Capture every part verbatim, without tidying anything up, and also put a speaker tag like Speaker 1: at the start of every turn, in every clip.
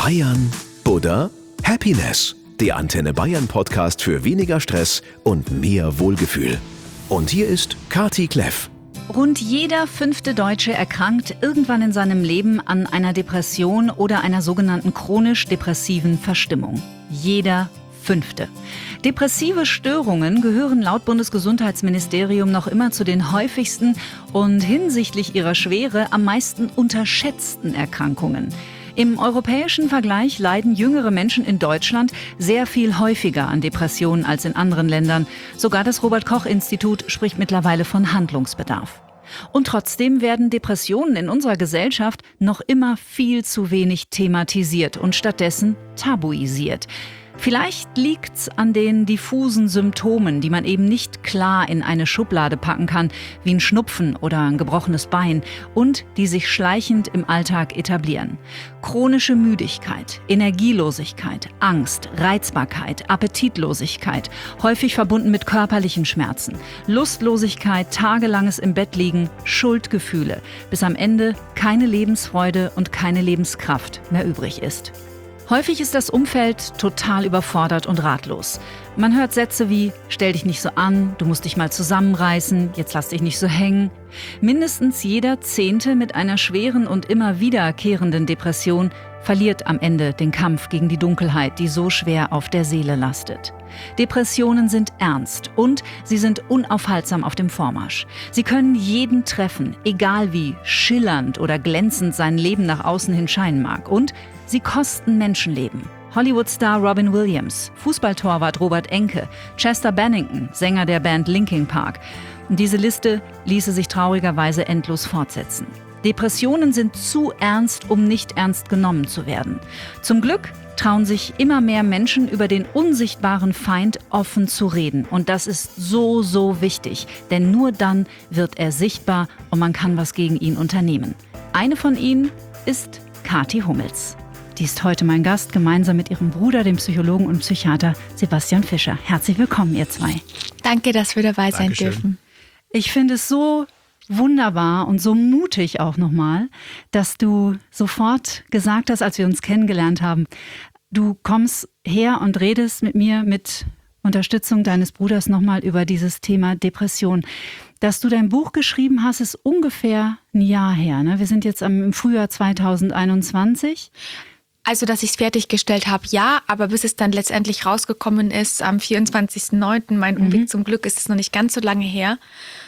Speaker 1: Bayern Buddha Happiness, der Antenne Bayern Podcast für weniger Stress und mehr Wohlgefühl. Und hier ist Kati Kleff.
Speaker 2: Rund jeder fünfte Deutsche erkrankt irgendwann in seinem Leben an einer Depression oder einer sogenannten chronisch-depressiven Verstimmung. Jeder fünfte. Depressive Störungen gehören laut Bundesgesundheitsministerium noch immer zu den häufigsten und hinsichtlich ihrer Schwere am meisten unterschätzten Erkrankungen. Im europäischen Vergleich leiden jüngere Menschen in Deutschland sehr viel häufiger an Depressionen als in anderen Ländern. Sogar das Robert-Koch-Institut spricht mittlerweile von Handlungsbedarf. Und trotzdem werden Depressionen in unserer Gesellschaft noch immer viel zu wenig thematisiert und stattdessen tabuisiert. Vielleicht liegt's an den diffusen Symptomen, die man eben nicht klar in eine Schublade packen kann, wie ein Schnupfen oder ein gebrochenes Bein, und die sich schleichend im Alltag etablieren. Chronische Müdigkeit, Energielosigkeit, Angst, Reizbarkeit, Appetitlosigkeit, häufig verbunden mit körperlichen Schmerzen, Lustlosigkeit, tagelanges im Bett liegen, Schuldgefühle, bis am Ende keine Lebensfreude und keine Lebenskraft mehr übrig ist. Häufig ist das Umfeld total überfordert und ratlos. Man hört Sätze wie: Stell dich nicht so an, du musst dich mal zusammenreißen, jetzt lass dich nicht so hängen. Mindestens jeder Zehnte mit einer schweren und immer wiederkehrenden Depression verliert am Ende den Kampf gegen die Dunkelheit, die so schwer auf der Seele lastet. Depressionen sind ernst und sie sind unaufhaltsam auf dem Vormarsch. Sie können jeden treffen, egal wie schillernd oder glänzend sein Leben nach außen hin scheinen mag. Und sie kosten Menschenleben. Hollywood-Star Robin Williams, Fußballtorwart Robert Enke, Chester Bennington, Sänger der Band Linkin Park. Und diese Liste ließe sich traurigerweise endlos fortsetzen. Depressionen sind zu ernst, um nicht ernst genommen zu werden. Zum Glück trauen sich immer mehr Menschen, über den unsichtbaren Feind offen zu reden. Und das ist so, so wichtig, denn nur dann wird er sichtbar und man kann was gegen ihn unternehmen. Eine von ihnen ist Kathi Hummels. Die ist heute mein Gast, gemeinsam mit ihrem Bruder, dem Psychologen und Psychiater Sebastian Fischer. Herzlich willkommen, ihr zwei.
Speaker 3: Danke, dass wir dabei sein
Speaker 4: Dankeschön.
Speaker 3: dürfen.
Speaker 2: Ich finde es so wunderbar und so mutig auch nochmal, dass du sofort gesagt hast, als wir uns kennengelernt haben, du kommst her und redest mit mir mit Unterstützung deines Bruders nochmal über dieses Thema Depression. Dass du dein Buch geschrieben hast, ist ungefähr ein Jahr her, ne? Wir sind jetzt im Frühjahr zwanzig einundzwanzig.
Speaker 3: Also, dass ich es fertiggestellt habe, ja, aber bis es dann letztendlich rausgekommen ist, am vierundzwanzigsten neunten mein Umweg mhm. zum Glück, ist es noch nicht ganz so lange her.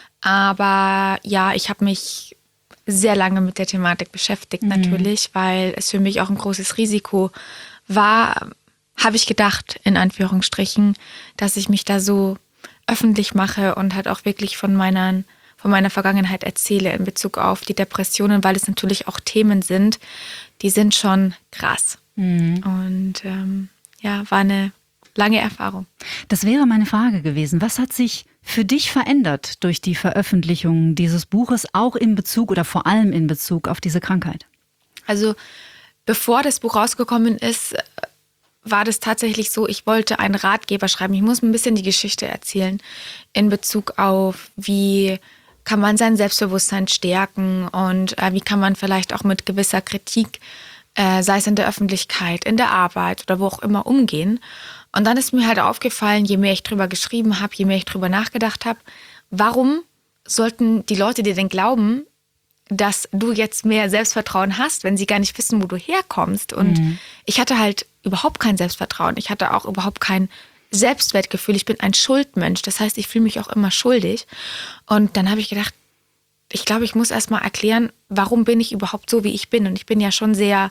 Speaker 3: Aber ja, ich habe mich sehr lange mit der Thematik beschäftigt mhm. natürlich, weil es für mich auch ein großes Risiko war, habe ich gedacht, in Anführungsstrichen, dass ich mich da so öffentlich mache und halt auch wirklich von meiner, von meiner Vergangenheit erzähle in Bezug auf die Depressionen, weil es natürlich auch Themen sind, die sind schon krass. Mhm. Und ähm, ja, war eine lange Erfahrung.
Speaker 2: Das wäre meine Frage gewesen. Was hat sich für dich verändert durch die Veröffentlichung dieses Buches, auch in Bezug oder vor allem in Bezug auf diese Krankheit?
Speaker 3: Also bevor das Buch rausgekommen ist, war das tatsächlich so, ich wollte einen Ratgeber schreiben. Ich muss ein bisschen die Geschichte erzählen in Bezug auf, wie kann man sein Selbstbewusstsein stärken und äh, wie kann man vielleicht auch mit gewisser Kritik, äh, sei es in der Öffentlichkeit, in der Arbeit oder wo auch immer, umgehen. Und dann ist mir halt aufgefallen, je mehr ich drüber geschrieben habe, je mehr ich drüber nachgedacht habe, warum sollten die Leute dir denn glauben, dass du jetzt mehr Selbstvertrauen hast, wenn sie gar nicht wissen, wo du herkommst. Und mhm. ich hatte halt überhaupt kein Selbstvertrauen. Ich hatte auch überhaupt kein Selbstwertgefühl. Ich bin ein Schuldmensch. Das heißt, ich fühle mich auch immer schuldig. Und dann habe ich gedacht, ich glaube, ich muss erst mal erklären, warum bin ich überhaupt so, wie ich bin. Und ich bin ja schon sehr,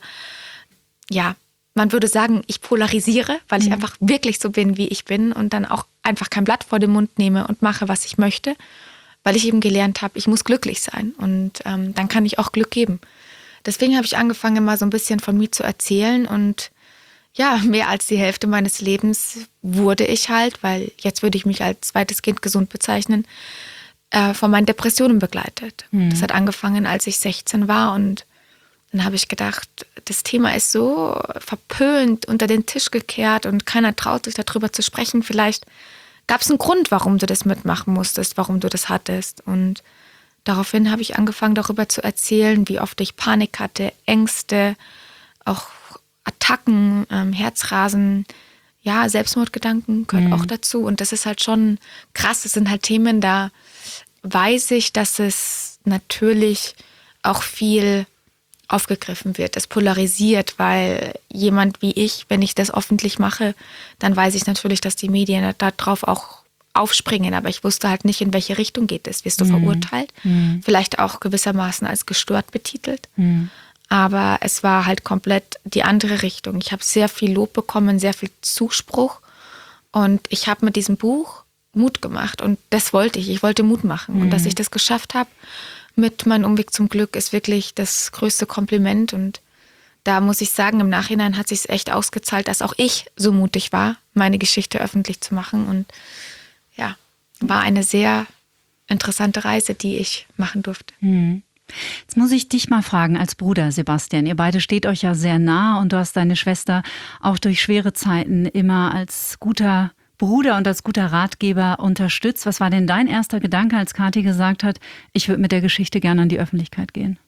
Speaker 3: ja, man würde sagen, ich polarisiere, weil ich mhm. einfach wirklich so bin, wie ich bin und dann auch einfach kein Blatt vor den Mund nehme und mache, was ich möchte. Weil ich eben gelernt habe, ich muss glücklich sein und ähm, dann kann ich auch Glück geben. Deswegen habe ich angefangen, mal so ein bisschen von mir zu erzählen und ja, mehr als die Hälfte meines Lebens wurde ich halt, weil jetzt würde ich mich als zweites Kind gesund bezeichnen, äh, von meinen Depressionen begleitet. Mhm. Das hat angefangen, als ich sechzehn war und dann habe ich gedacht, das Thema ist so verpönt, unter den Tisch gekehrt und keiner traut sich darüber zu sprechen. Vielleicht gab es einen Grund, warum du das mitmachen musstest, warum du das hattest. Und daraufhin habe ich angefangen, darüber zu erzählen, wie oft ich Panik hatte, Ängste, auch Attacken, ähm, Herzrasen, ja, Selbstmordgedanken gehört
Speaker 2: Mhm.
Speaker 3: auch dazu. Und das ist halt schon krass. Das sind halt Themen, da weiß ich, dass es natürlich auch viel aufgegriffen wird. Es polarisiert, weil jemand wie ich, wenn ich das öffentlich mache, dann weiß ich natürlich, dass die Medien darauf auch aufspringen. Aber ich wusste halt nicht, in welche Richtung geht es. Wirst du
Speaker 2: Mhm.
Speaker 3: verurteilt?
Speaker 2: Mhm.
Speaker 3: Vielleicht auch gewissermaßen als gestört betitelt.
Speaker 2: Mhm.
Speaker 3: Aber es war halt komplett die andere Richtung. Ich habe sehr viel Lob bekommen, sehr viel Zuspruch. Und ich habe mit diesem Buch Mut gemacht. Und das wollte ich. Ich wollte Mut machen.
Speaker 2: Mhm.
Speaker 3: Und dass ich das geschafft habe mit meinem Umweg zum Glück, ist wirklich das größte Kompliment. Und da muss ich sagen, im Nachhinein hat es sich echt ausgezahlt, dass auch ich so mutig war, meine Geschichte öffentlich zu machen. Und ja, war eine sehr interessante Reise, die ich machen durfte.
Speaker 2: Mhm. Jetzt muss ich dich mal fragen, als Bruder, Sebastian, ihr beide steht euch ja sehr nah und du hast deine Schwester auch durch schwere Zeiten immer als guter Bruder und als guter Ratgeber unterstützt. Was war denn dein erster Gedanke, als Kathi gesagt hat, ich würde mit der Geschichte gerne an die Öffentlichkeit gehen?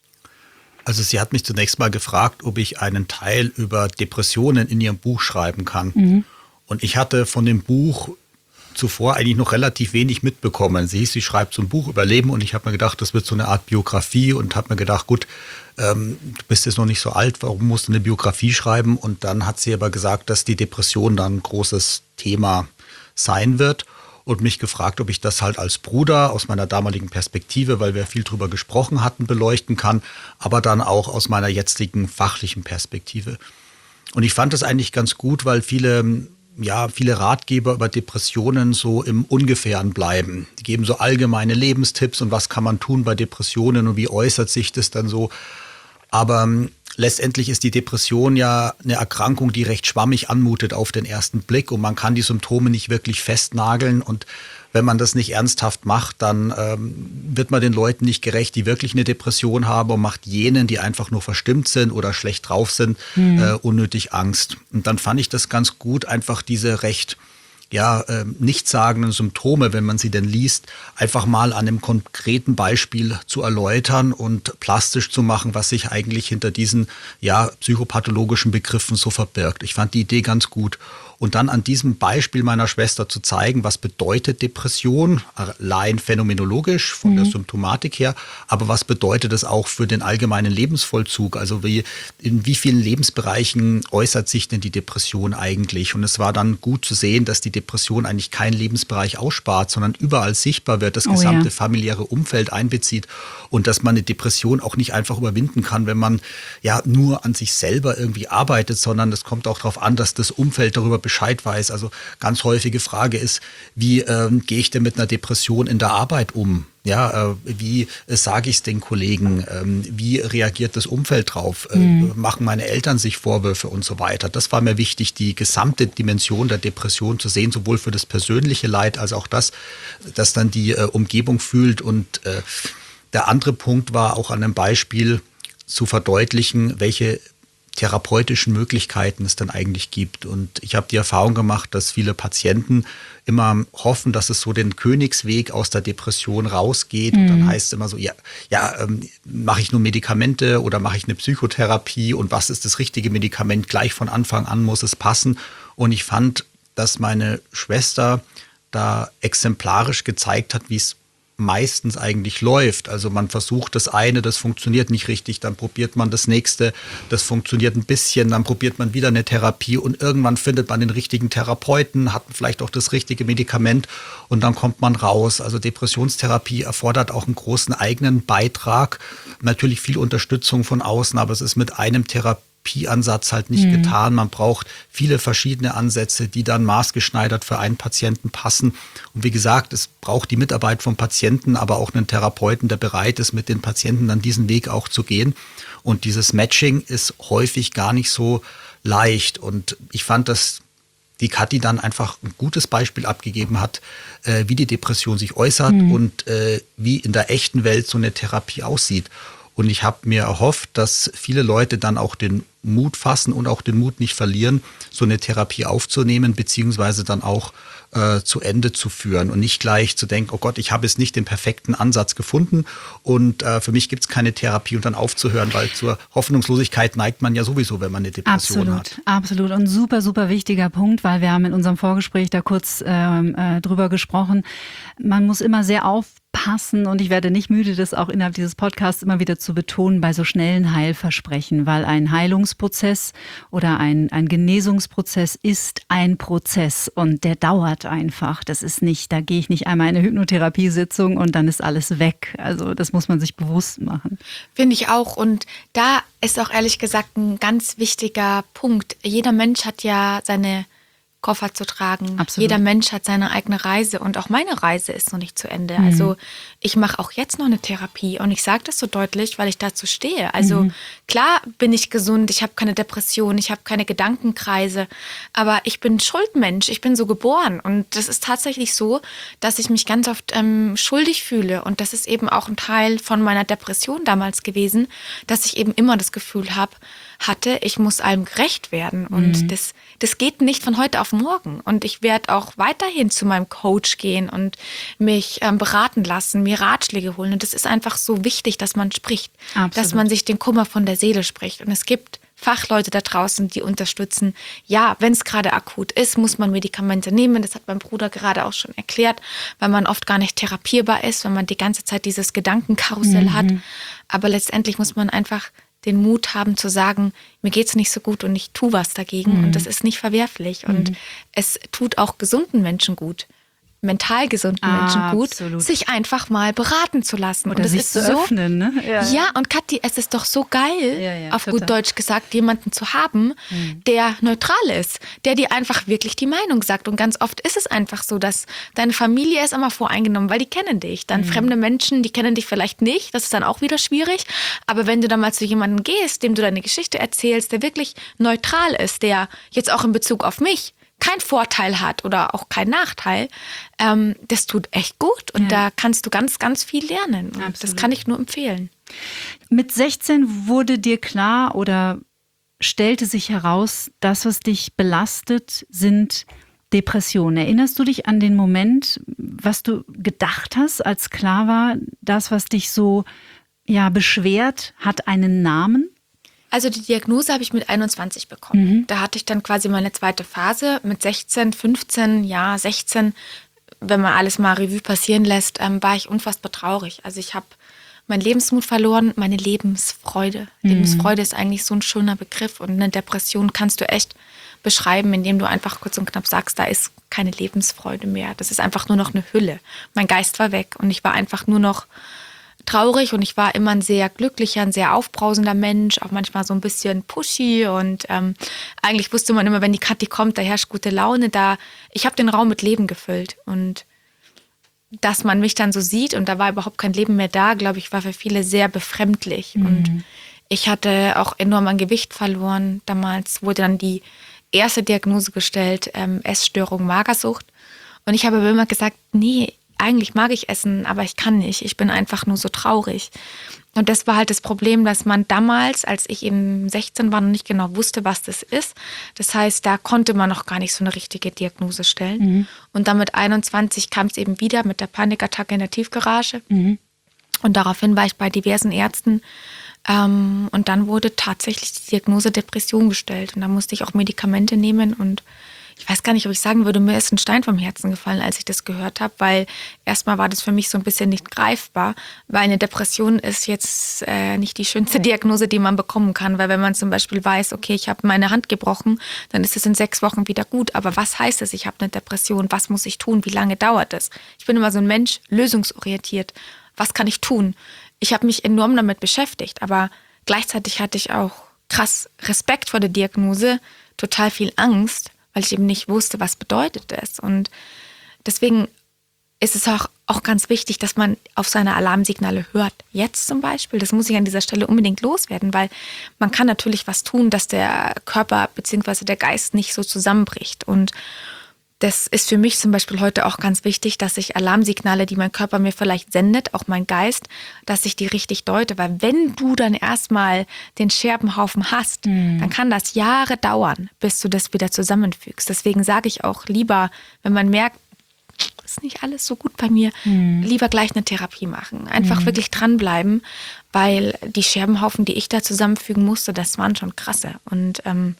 Speaker 4: Also sie hat mich zunächst mal gefragt, ob ich einen Teil über Depressionen in ihrem Buch schreiben kann. Mhm. Und ich hatte von dem Buch zuvor eigentlich noch relativ wenig mitbekommen. Sie hieß, sie schreibt so ein Buch über Leben und ich habe mir gedacht, das wird so eine Art Biografie und habe mir gedacht, gut, ähm, du bist jetzt noch nicht so alt, warum musst du eine Biografie schreiben? Und dann hat sie aber gesagt, dass die Depression dann ein großes Thema sein wird und mich gefragt, ob ich das halt als Bruder aus meiner damaligen Perspektive, weil wir viel drüber gesprochen hatten, beleuchten kann, aber dann auch aus meiner jetzigen fachlichen Perspektive. Und ich fand das eigentlich ganz gut, weil viele ja, viele Ratgeber über Depressionen so im Ungefähren bleiben. Die geben so allgemeine Lebenstipps und was kann man tun bei Depressionen und wie äußert sich das dann so. Aber ähm, letztendlich ist die Depression ja eine Erkrankung, die recht schwammig anmutet auf den ersten Blick und man kann die Symptome nicht wirklich festnageln und wenn man das nicht ernsthaft macht, dann ähm, wird man den Leuten nicht gerecht, die wirklich eine Depression haben und macht jenen, die einfach nur verstimmt sind oder schlecht drauf sind, mhm. äh, unnötig Angst. Und dann fand ich das ganz gut, einfach diese recht ja, äh, nichtssagenden Symptome, wenn man sie denn liest, einfach mal an einem konkreten Beispiel zu erläutern und plastisch zu machen, was sich eigentlich hinter diesen ja, psychopathologischen Begriffen so verbirgt. Ich fand die Idee ganz gut. Und dann an diesem Beispiel meiner Schwester zu zeigen, was bedeutet Depression, allein phänomenologisch von mhm. der Symptomatik her, aber was bedeutet es auch für den allgemeinen Lebensvollzug? Also wie, in wie vielen Lebensbereichen äußert sich denn die Depression eigentlich? Und es war dann gut zu sehen, dass die Depression eigentlich keinen Lebensbereich ausspart, sondern überall sichtbar wird, das gesamte oh ja. familiäre Umfeld einbezieht und dass man eine Depression auch nicht einfach überwinden kann, wenn man ja nur an sich selber irgendwie arbeitet, sondern es kommt auch darauf an, dass das Umfeld darüber Bescheid weiß. Also ganz häufige Frage ist, wie ähm, gehe ich denn mit einer Depression in der Arbeit um? Ja, äh, wie äh, sage ich es den Kollegen? Ähm, wie reagiert das Umfeld drauf? Äh, mhm. Machen meine Eltern sich Vorwürfe und so weiter? Das war mir wichtig, die gesamte Dimension der Depression zu sehen, sowohl für das persönliche Leid als auch das, dass dann die äh, Umgebung fühlt. Und äh, der andere Punkt war auch an einem Beispiel zu verdeutlichen, welche therapeutischen Möglichkeiten es dann eigentlich gibt. Und ich habe die Erfahrung gemacht, dass viele Patienten immer hoffen, dass es so den Königsweg aus der Depression rausgeht. Mhm. Und dann heißt es immer so, ja, ja ähm, mache ich nur Medikamente oder mache ich eine Psychotherapie und was ist das richtige Medikament? Gleich von Anfang an muss es passen. Und ich fand, dass meine Schwester da exemplarisch gezeigt hat, wie es meistens eigentlich läuft. Also man versucht das eine, das funktioniert nicht richtig, dann probiert man das nächste, das funktioniert ein bisschen, dann probiert man wieder eine Therapie und irgendwann findet man den richtigen Therapeuten, hat vielleicht auch das richtige Medikament und dann kommt man raus. Also Depressionstherapie erfordert auch einen großen eigenen Beitrag, natürlich viel Unterstützung von außen, aber es ist mit einem Therapie Ansatz halt nicht mhm. getan. Man braucht viele verschiedene Ansätze, die dann maßgeschneidert für einen Patienten passen. Und wie gesagt, es braucht die Mitarbeit vom Patienten, aber auch einen Therapeuten, der bereit ist, mit den Patienten dann diesen Weg auch zu gehen. Und dieses Matching ist häufig gar nicht so leicht. Und ich fand, dass die Kathi dann einfach ein gutes Beispiel abgegeben hat, äh, wie die Depression sich äußert mhm. und äh, wie in der echten Welt so eine Therapie aussieht. Und ich habe mir erhofft, dass viele Leute dann auch den Mut fassen und auch den Mut nicht verlieren, so eine Therapie aufzunehmen, beziehungsweise dann auch äh, zu Ende zu führen und nicht gleich zu denken, oh Gott, ich habe jetzt nicht den perfekten Ansatz gefunden und äh, für mich gibt es keine Therapie und dann aufzuhören, weil zur Hoffnungslosigkeit neigt man ja sowieso, wenn man eine Depression
Speaker 2: absolut,
Speaker 4: hat.
Speaker 2: Absolut und super, super wichtiger Punkt, weil wir haben in unserem Vorgespräch da kurz ähm, äh, drüber gesprochen. Man muss immer sehr aufpassen und ich werde nicht müde, das auch innerhalb dieses Podcasts immer wieder zu betonen, bei so schnellen Heilversprechen, weil ein Heilungsprozess oder ein, ein Genesungsprozess ist ein Prozess und der dauert einfach. Das ist nicht, da gehe ich nicht einmal in eine Hypnotherapiesitzung und dann ist alles weg. Also das muss man sich bewusst machen.
Speaker 3: Finde ich auch. Und da ist auch ehrlich gesagt ein ganz wichtiger Punkt. Jeder Mensch hat ja seine Koffer zu tragen.
Speaker 2: Absolut.
Speaker 3: Jeder Mensch hat seine eigene Reise und auch meine Reise ist noch nicht zu Ende. Mhm. Also ich mache auch jetzt noch eine Therapie und ich sage das so deutlich, weil ich dazu stehe. Also mhm. klar bin ich gesund, ich habe keine Depression, ich habe keine Gedankenkreise, aber ich bin Schuldmensch, ich bin so geboren und das ist tatsächlich so, dass ich mich ganz oft ähm, schuldig fühle und das ist eben auch ein Teil von meiner Depression damals gewesen, dass ich eben immer das Gefühl habe, hatte, ich muss allem gerecht werden und mhm. das, das geht nicht von heute auf morgen und ich werde auch weiterhin zu meinem Coach gehen und mich ähm, beraten lassen, mir Ratschläge holen und das ist einfach so wichtig, dass man spricht, Absolut. Dass man sich den Kummer von der Seele spricht und es gibt Fachleute da draußen, die unterstützen. Ja, wenn es gerade akut ist, muss man Medikamente nehmen. Das hat mein Bruder gerade auch schon erklärt, weil man oft gar nicht therapierbar ist, wenn man die ganze Zeit dieses Gedankenkarussell mhm. hat. Aber letztendlich muss man einfach den Mut haben zu sagen, mir geht's nicht so gut und ich tue was dagegen. Mhm. Und das ist nicht verwerflich. Und mhm. es tut auch gesunden Menschen gut, mental gesunden ah, Menschen gut, absolut. Sich einfach mal beraten zu lassen.
Speaker 2: Oder
Speaker 3: und das
Speaker 2: sich
Speaker 3: ist
Speaker 2: zu
Speaker 3: so,
Speaker 2: öffnen, ne?
Speaker 3: Ja, ja, und Kathi, es ist doch so geil, ja, ja, auf total. Gut Deutsch gesagt, jemanden zu haben, mhm. der neutral ist, der dir einfach wirklich die Meinung sagt. Und ganz oft ist es einfach so, dass deine Familie ist immer voreingenommen, weil die kennen dich. Dann mhm. fremde Menschen, die kennen dich vielleicht nicht, das ist dann auch wieder schwierig. Aber wenn du dann mal zu jemandem gehst, dem du deine Geschichte erzählst, der wirklich neutral ist, der jetzt auch in Bezug auf mich kein Vorteil hat oder auch kein Nachteil, ähm, das tut echt gut und ja. da kannst du ganz, ganz viel lernen. Und Absolut. Das kann ich nur empfehlen.
Speaker 2: Mit sechzehn wurde dir klar oder stellte sich heraus, das, was dich belastet, sind Depressionen. Erinnerst du dich an den Moment, was du gedacht hast, als klar war, das, was dich so ja, beschwert, hat einen Namen?
Speaker 3: Also die Diagnose habe ich mit einundzwanzig bekommen. Mhm. Da hatte ich dann quasi meine zweite Phase mit sechzehn, fünfzehn, ja sechzehn. Wenn man alles mal Revue passieren lässt, ähm, war ich unfassbar traurig. Also ich habe meinen Lebensmut verloren, meine Lebensfreude. Mhm. Lebensfreude ist eigentlich so ein schöner Begriff und eine Depression kannst du echt beschreiben, indem du einfach kurz und knapp sagst, da ist keine Lebensfreude mehr. Das ist einfach nur noch eine Hülle. Mein Geist war weg und ich war einfach nur noch traurig und ich war immer ein sehr glücklicher, ein sehr aufbrausender Mensch, auch manchmal so ein bisschen pushy und ähm, eigentlich wusste man immer, wenn die Kathi kommt, da herrscht gute Laune, da ich habe den Raum mit Leben gefüllt und dass man mich dann so sieht und da war überhaupt kein Leben mehr da, glaube ich, war für viele sehr befremdlich mhm. und ich hatte auch enorm an Gewicht verloren. Damals wurde dann die erste Diagnose gestellt, ähm, Essstörung, Magersucht und ich habe aber immer gesagt, nee, eigentlich mag ich essen, aber ich kann nicht. Ich bin einfach nur so traurig. Und das war halt das Problem, dass man damals, als ich eben sechzehn war, noch nicht genau wusste, was das ist. Das heißt, da konnte man noch gar nicht so eine richtige Diagnose stellen. Mhm. Und dann mit einundzwanzig kam es eben wieder mit der Panikattacke in der Tiefgarage. Mhm. Und daraufhin war ich bei diversen Ärzten. Ähm, und dann wurde tatsächlich die Diagnose Depression gestellt. Und da musste ich auch Medikamente nehmen und ich weiß gar nicht, ob ich sagen würde, mir ist ein Stein vom Herzen gefallen, als ich das gehört habe, weil erstmal war das für mich so ein bisschen nicht greifbar, weil eine Depression ist jetzt äh, nicht die schönste Diagnose, die man bekommen kann, weil wenn man zum Beispiel weiß, okay, ich habe meine Hand gebrochen, dann ist es in sechs Wochen wieder gut, aber was heißt es, ich habe eine Depression, was muss ich tun, wie lange dauert es? Ich bin immer so ein Mensch, lösungsorientiert, was kann ich tun? Ich habe mich enorm damit beschäftigt, aber gleichzeitig hatte ich auch krass Respekt vor der Diagnose, total viel Angst, weil ich eben nicht wusste, was bedeutet das. Und deswegen ist es auch, auch ganz wichtig, dass man auf seine Alarmsignale hört. Jetzt zum Beispiel, das muss ich an dieser Stelle unbedingt loswerden, weil man kann natürlich was tun, dass der Körper bzw. der Geist nicht so zusammenbricht. Und das ist für mich zum Beispiel heute auch ganz wichtig, dass ich Alarmsignale, die mein Körper mir vielleicht sendet, auch mein Geist, dass ich die richtig deute. Weil wenn du dann erstmal den Scherbenhaufen hast, mhm. dann kann das Jahre dauern, bis du das wieder zusammenfügst. Deswegen sage ich auch lieber, wenn man merkt, ist nicht alles so gut bei mir, mhm. lieber gleich eine Therapie machen. Einfach mhm. wirklich dranbleiben, weil die Scherbenhaufen, die ich da zusammenfügen musste, das waren schon krasse. Und ähm,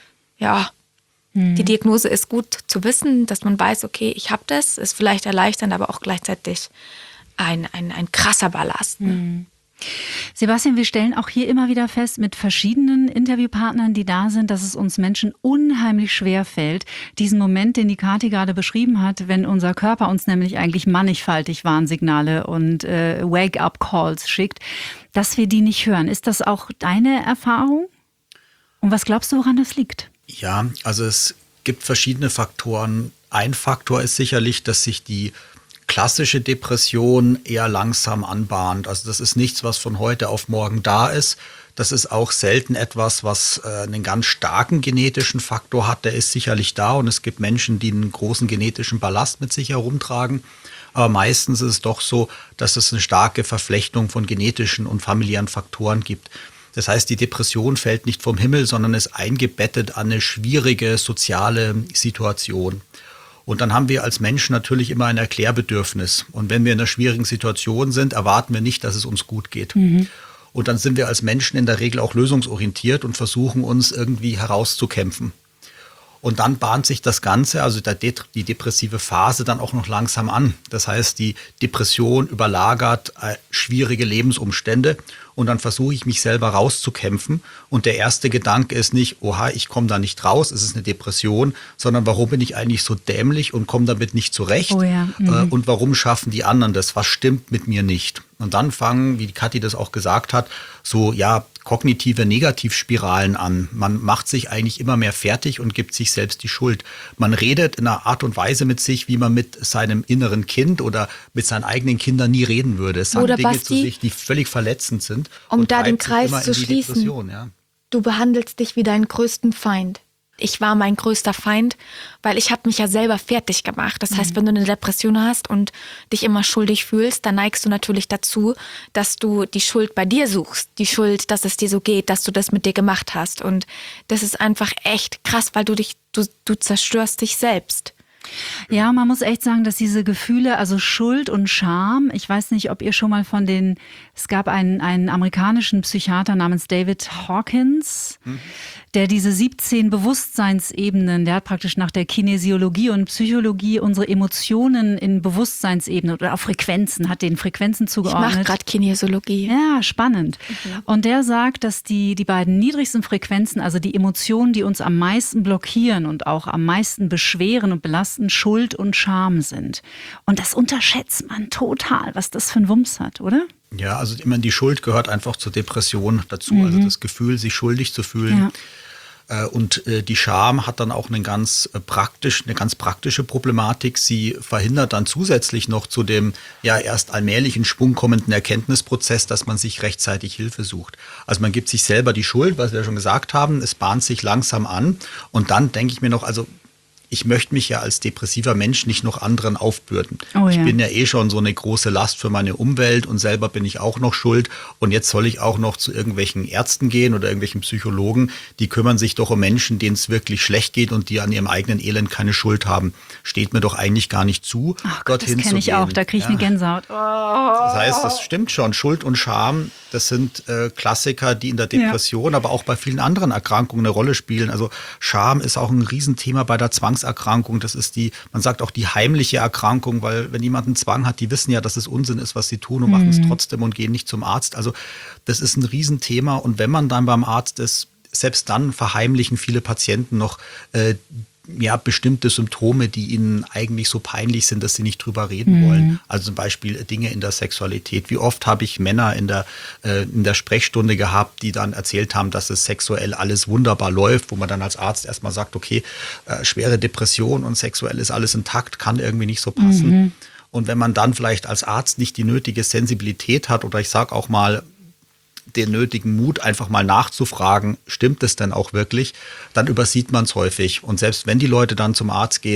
Speaker 3: ja, mhm. die Diagnose ist gut zu wissen, dass man weiß, okay, ich habe das, ist vielleicht erleichternd, aber auch gleichzeitig ein, ein, ein krasser Ballast. Ne?
Speaker 2: Mhm. Sebastian, wir stellen auch hier immer wieder fest mit verschiedenen Interviewpartnern, die da sind, dass es uns Menschen unheimlich schwer fällt, diesen Moment, den die Kathi gerade beschrieben hat, wenn unser Körper uns nämlich eigentlich mannigfaltig Warnsignale und äh, Wake-up-Calls schickt, dass wir die nicht hören. Ist das auch deine Erfahrung? Und was glaubst du, woran das liegt?
Speaker 4: Ja, also es gibt verschiedene Faktoren. Ein Faktor ist sicherlich, dass sich die klassische Depression eher langsam anbahnt. Also das ist nichts, was von heute auf morgen da ist. Das ist auch selten etwas, was äh, einen ganz starken genetischen Faktor hat. Der ist sicherlich da und es gibt Menschen, die einen großen genetischen Ballast mit sich herumtragen. Aber meistens ist es doch so, dass es eine starke Verflechtung von genetischen und familiären Faktoren gibt. Das heißt, die Depression fällt nicht vom Himmel, sondern ist eingebettet an eine schwierige soziale Situation. Und dann haben wir als Menschen natürlich immer ein Erklärbedürfnis. Und wenn wir in einer schwierigen Situation sind, erwarten wir nicht, dass es uns gut geht. Mhm. Und dann sind wir als Menschen in der Regel auch lösungsorientiert und versuchen uns irgendwie herauszukämpfen. Und dann bahnt sich das Ganze, also die depressive Phase, dann auch noch langsam an. Das heißt, die Depression überlagert schwierige Lebensumstände und dann versuche ich mich selber rauszukämpfen. Und der erste Gedanke ist nicht, oha, ich komme da nicht raus, es ist eine Depression, sondern warum bin ich eigentlich so dämlich und komme damit nicht zurecht?
Speaker 2: Oh ja. Mhm.
Speaker 4: Und warum schaffen die anderen das? Was stimmt mit mir nicht? Und dann fangen, wie die Kathi das auch gesagt hat, so ja kognitive Negativspiralen an. Man macht sich eigentlich immer mehr fertig und gibt sich selbst die Schuld. Man redet in einer Art und Weise mit sich, wie man mit seinem inneren Kind oder mit seinen eigenen Kindern nie reden würde. Es sagen
Speaker 3: Oder
Speaker 4: Dinge
Speaker 3: Basti,
Speaker 4: zu sich, die völlig verletzend sind.
Speaker 3: Um da den Kreis zu schließen,
Speaker 4: ja.
Speaker 3: Du behandelst dich wie deinen größten Feind. Ich war mein größter Feind, weil ich habe mich ja selber fertig gemacht. Das heißt, wenn du eine Depression hast und dich immer schuldig fühlst, dann neigst du natürlich dazu, dass du die Schuld bei dir suchst. Die Schuld, dass es dir so geht, dass du das mit dir gemacht hast. Und das ist einfach echt krass, weil du dich, du, du zerstörst dich selbst.
Speaker 2: Ja, man muss echt sagen, dass diese Gefühle, also Schuld und Scham, ich weiß nicht, ob ihr schon mal von den, es gab einen, einen amerikanischen Psychiater namens David Hawkins, mhm. der diese siebzehn Bewusstseinsebenen, der hat praktisch nach der Kinesiologie und Psychologie unsere Emotionen in Bewusstseinsebenen oder auf Frequenzen, hat den Frequenzen zugeordnet.
Speaker 3: Ich mache gerade Kinesiologie.
Speaker 2: Ja, spannend. Okay. Und der sagt, dass die, die beiden niedrigsten Frequenzen, also die Emotionen, die uns am meisten blockieren und auch am meisten beschweren und belasten, Schuld und Scham sind. Und das unterschätzt man total, was das für ein Wumms hat, oder?
Speaker 4: Ja, also ich meine, die Schuld gehört einfach zur Depression dazu. Mhm. Also das Gefühl, sich schuldig zu fühlen. Ja. Und die Scham hat dann auch einen ganz praktisch, eine ganz praktische Problematik. Sie verhindert dann zusätzlich noch zu dem ja erst allmählich in Schwung kommenden Erkenntnisprozess, dass man sich rechtzeitig Hilfe sucht. Also man gibt sich selber die Schuld, was wir ja schon gesagt haben. Es bahnt sich langsam an. Und dann denke ich mir noch, also ich möchte mich ja als depressiver Mensch nicht noch anderen aufbürden. Oh, ich ja. bin ja eh schon so eine große Last für meine Umwelt und selber bin ich auch noch schuld. Und jetzt soll ich auch noch zu irgendwelchen Ärzten gehen oder irgendwelchen Psychologen, die kümmern sich doch um Menschen, denen es wirklich schlecht geht und die an ihrem eigenen Elend keine Schuld haben. Steht mir doch eigentlich gar nicht zu,
Speaker 2: Ach Gott, dorthin zu gehen. Das kenne ich auch, da kriege ich ja. eine Gänsehaut. Oh.
Speaker 4: Das heißt, das stimmt schon. Schuld und Scham, das sind äh, Klassiker, die in der Depression, ja. aber auch bei vielen anderen Erkrankungen eine Rolle spielen. Also Scham ist auch ein Riesenthema bei der Zwangserkrankung. Das ist die, man sagt auch die heimliche Erkrankung, weil wenn jemand einen Zwang hat, die wissen ja, dass es Unsinn ist, was sie tun und mhm. machen es trotzdem und gehen nicht zum Arzt. Also das ist ein Riesenthema und wenn man dann beim Arzt ist, selbst dann verheimlichen viele Patienten noch äh, ja, bestimmte Symptome, die ihnen eigentlich so peinlich sind, dass sie nicht drüber reden mhm. wollen. Also zum Beispiel Dinge in der Sexualität. Wie oft habe ich Männer in der, äh, in der Sprechstunde gehabt, die dann erzählt haben, dass es sexuell alles wunderbar läuft, wo man dann als Arzt erstmal sagt, okay, äh, schwere Depression und sexuell ist alles intakt, kann irgendwie nicht so passen. Mhm. Und wenn man dann vielleicht als Arzt nicht die nötige Sensibilität hat oder ich sage auch mal, den nötigen Mut, einfach mal nachzufragen, stimmt es denn auch wirklich, dann übersieht man es häufig. Und selbst wenn die Leute dann zum Arzt gehen,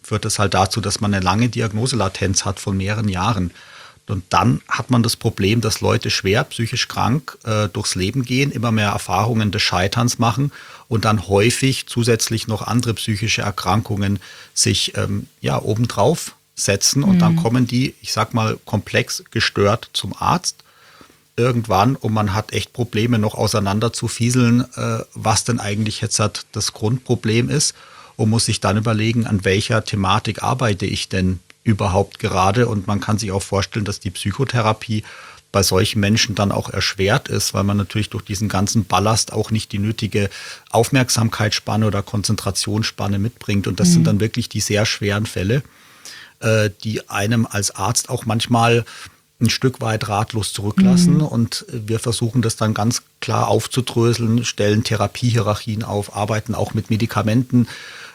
Speaker 4: führt das halt dazu, dass man eine lange Diagnoselatenz hat von mehreren Jahren. Und dann hat man das Problem, dass Leute schwer psychisch krank äh, durchs Leben gehen, immer mehr Erfahrungen des Scheiterns machen und dann häufig zusätzlich noch andere psychische Erkrankungen sich ähm, ja, obendrauf setzen. Und mhm. dann kommen die, ich sag mal, komplex gestört zum Arzt irgendwann und man hat echt Probleme, noch auseinander zu fieseln, äh, was denn eigentlich jetzt halt das Grundproblem ist und muss sich dann überlegen, an welcher Thematik arbeite ich denn überhaupt gerade. Und man kann sich auch vorstellen, dass die Psychotherapie bei solchen Menschen dann auch erschwert ist, weil man natürlich durch diesen ganzen Ballast auch nicht die nötige Aufmerksamkeitsspanne oder Konzentrationsspanne mitbringt. Und das mhm. sind dann wirklich die sehr schweren Fälle, äh, die einem als Arzt auch manchmal ein Stück weit ratlos zurücklassen. Mhm. Und wir versuchen das dann ganz klar aufzudröseln, stellen Therapiehierarchien auf, arbeiten auch mit Medikamenten,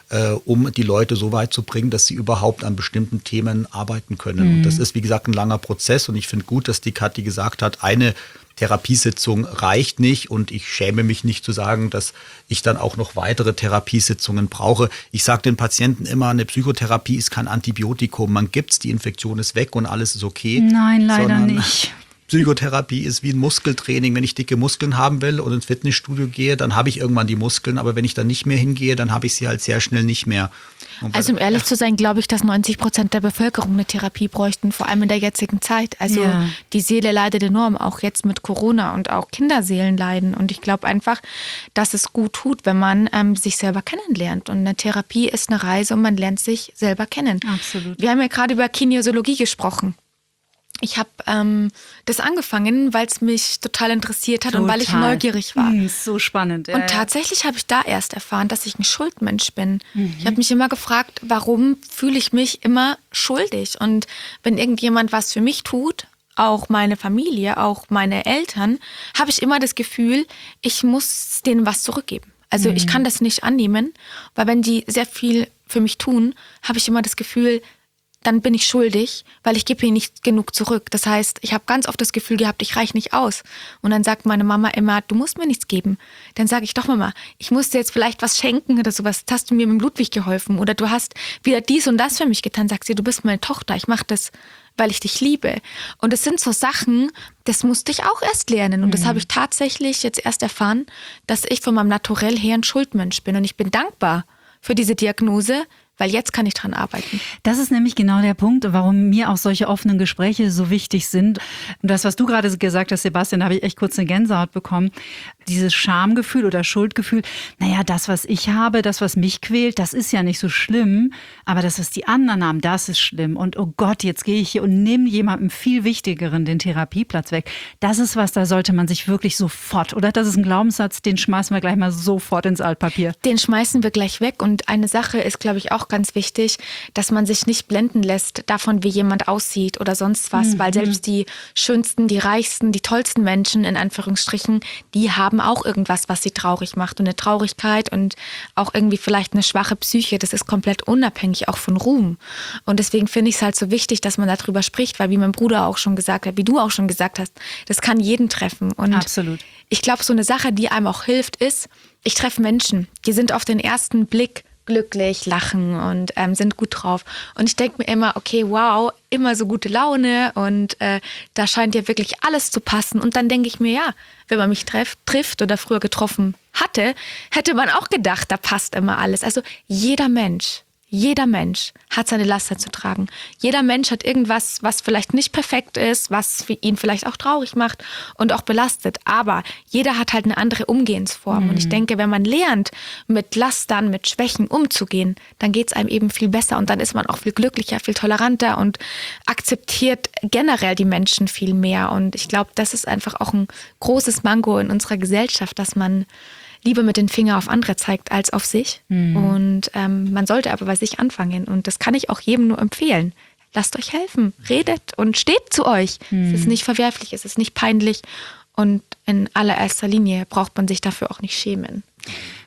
Speaker 4: um die Leute so weit zu bringen, dass sie überhaupt an bestimmten Themen arbeiten können. Mhm. Und das ist, wie gesagt, ein langer Prozess. Und ich finde gut, dass die Kathi gesagt hat, eine Therapiesitzung reicht nicht. Und ich schäme mich nicht zu sagen, dass ich dann auch noch weitere Therapiesitzungen brauche. Ich sage den Patienten immer, eine Psychotherapie ist kein Antibiotikum. Man gibt's, die Infektion ist weg und alles ist okay.
Speaker 2: Nein, leider
Speaker 4: Sondern
Speaker 2: nicht.
Speaker 4: Psychotherapie ist wie ein Muskeltraining. Wenn ich dicke Muskeln haben will und ins Fitnessstudio gehe, dann habe ich irgendwann die Muskeln. Aber wenn ich dann nicht mehr hingehe, dann habe ich sie halt sehr schnell nicht mehr. Und
Speaker 3: also um ehrlich ja. zu sein, glaube ich, dass neunzig Prozent der Bevölkerung eine Therapie bräuchten, vor allem in der jetzigen Zeit. Also ja. die Seele leidet enorm, auch jetzt mit Corona und auch Kinderseelen leiden. Und ich glaube einfach, dass es gut tut, wenn man ähm, sich selber kennenlernt. Und eine Therapie ist eine Reise und man lernt sich selber kennen.
Speaker 2: Absolut.
Speaker 3: Wir haben ja gerade über Kinesiologie gesprochen. Ich habe ähm, das angefangen, weil es mich total interessiert hat total. und weil ich neugierig war.
Speaker 2: Mm, so spannend. Ja,
Speaker 3: und
Speaker 2: ja.
Speaker 3: tatsächlich habe ich da erst erfahren, dass ich ein Schuldmensch bin. Mhm. Ich habe mich immer gefragt, warum fühle ich mich immer schuldig? Und wenn irgendjemand was für mich tut, auch meine Familie, auch meine Eltern, habe ich immer das Gefühl, ich muss denen was zurückgeben. Also mhm. ich kann das nicht annehmen, weil wenn die sehr viel für mich tun, habe ich immer das Gefühl, dann bin ich schuldig, weil ich gebe ihnen nicht genug zurück. Das heißt, ich habe ganz oft das Gefühl gehabt, ich reiche nicht aus. Und dann sagt meine Mama immer, du musst mir nichts geben. Dann sage ich, doch Mama, ich muss dir jetzt vielleicht was schenken oder sowas. Das hast du mir mit dem Ludwig geholfen. Oder du hast wieder dies und das für mich getan. Sagt sie, du bist meine Tochter, ich mache das, weil ich dich liebe. Und es sind so Sachen, das musste ich auch erst lernen. Und mhm. das habe ich tatsächlich jetzt erst erfahren, dass ich von meinem Naturell her ein Schuldmensch bin. Und ich bin dankbar für diese Diagnose, weil jetzt kann ich dran arbeiten.
Speaker 2: Das ist nämlich genau der Punkt, warum mir auch solche offenen Gespräche so wichtig sind. Und das, was du gerade gesagt hast, Sebastian, da habe ich echt kurz eine Gänsehaut bekommen. Dieses Schamgefühl oder Schuldgefühl, naja, das, was ich habe, das, was mich quält, das ist ja nicht so schlimm. Aber das, was die anderen haben, das ist schlimm. Und oh Gott, jetzt gehe ich hier und nehme jemandem viel Wichtigeren den Therapieplatz weg. Das ist was, da sollte man sich wirklich sofort, oder? Das ist ein Glaubenssatz, den schmeißen wir gleich mal sofort ins Altpapier.
Speaker 3: Den schmeißen wir gleich weg. Und eine Sache ist, glaube ich, auch ganz wichtig, dass man sich nicht blenden lässt davon, wie jemand aussieht oder sonst was. Mhm. Weil selbst die schönsten, die reichsten, die tollsten Menschen, in Anführungsstrichen, die haben auch irgendwas, was sie traurig macht. Und eine Traurigkeit und auch irgendwie vielleicht eine schwache Psyche, das ist komplett unabhängig auch von Ruhm. Und deswegen finde ich es halt so wichtig, dass man darüber spricht, weil wie mein Bruder auch schon gesagt hat, wie du auch schon gesagt hast, das kann jeden treffen. Und
Speaker 2: absolut.
Speaker 3: Ich glaube, so eine Sache, die einem auch hilft, ist, ich treffe Menschen, die sind auf den ersten Blick glücklich, lachen und ähm, sind gut drauf. Und ich denke mir immer, okay, wow, immer so gute Laune und äh, da scheint ja wirklich alles zu passen. Und dann denke ich mir, ja, wenn man mich treff, trifft oder früher getroffen hatte, hätte man auch gedacht, da passt immer alles. Also jeder Mensch, jeder Mensch hat seine Laster zu tragen. Jeder Mensch hat irgendwas, was vielleicht nicht perfekt ist, was für ihn vielleicht auch traurig macht und auch belastet. Aber jeder hat halt eine andere Umgehensform. Mhm. Und ich denke, wenn man lernt, mit Lastern, mit Schwächen umzugehen, dann geht es einem eben viel besser. Und dann ist man auch viel glücklicher, viel toleranter und akzeptiert generell die Menschen viel mehr. Und ich glaube, das ist einfach auch ein großes Manko in unserer Gesellschaft, dass man lieber mit den Fingern auf andere zeigt als auf sich. Mhm. Und ähm, man sollte aber bei sich anfangen. Und das kann ich auch jedem nur empfehlen. Lasst euch helfen, redet und steht zu euch. Mhm. Es ist nicht verwerflich, es ist nicht peinlich. Und in allererster Linie braucht man sich dafür auch nicht schämen.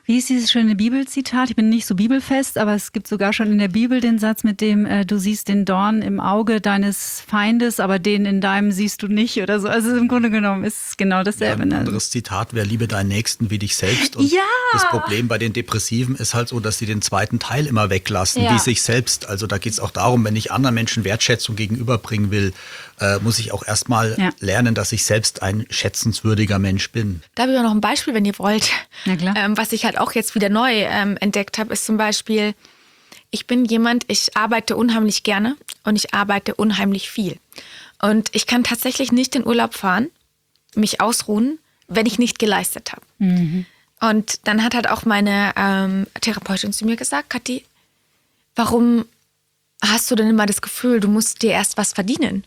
Speaker 2: Wie ist dieses schöne Bibelzitat? Ich bin nicht so bibelfest, aber es gibt sogar schon in der Bibel den Satz mit dem, äh, du siehst den Dorn im Auge deines Feindes, aber den in deinem siehst du nicht oder so. Also im Grunde genommen ist es genau dasselbe.
Speaker 4: Ja, ein
Speaker 2: ne?
Speaker 4: anderes Zitat wäre, liebe deinen Nächsten wie dich selbst. Und
Speaker 2: Ja!
Speaker 4: das Problem bei den Depressiven ist halt so, dass sie den zweiten Teil immer weglassen,
Speaker 2: Ja.
Speaker 4: wie sich selbst. Also da geht es auch darum, wenn ich anderen Menschen Wertschätzung gegenüberbringen will, äh, muss ich auch erstmal
Speaker 2: Ja.
Speaker 4: lernen, dass ich selbst ein schätzenswürdiger Mensch bin.
Speaker 3: Da habe ich auch noch ein Beispiel, wenn ihr wollt.
Speaker 2: Na klar.
Speaker 3: Ähm, was ich halt auch jetzt wieder neu ähm, entdeckt habe, ist zum Beispiel, ich bin jemand, ich arbeite unheimlich gerne und ich arbeite unheimlich viel. Und ich kann tatsächlich nicht in Urlaub fahren, mich ausruhen, wenn ich nicht geleistet habe.
Speaker 2: Mhm.
Speaker 3: Und dann hat halt auch meine ähm, Therapeutin zu mir gesagt, Kathi, warum hast du denn immer das Gefühl, du musst dir erst was verdienen?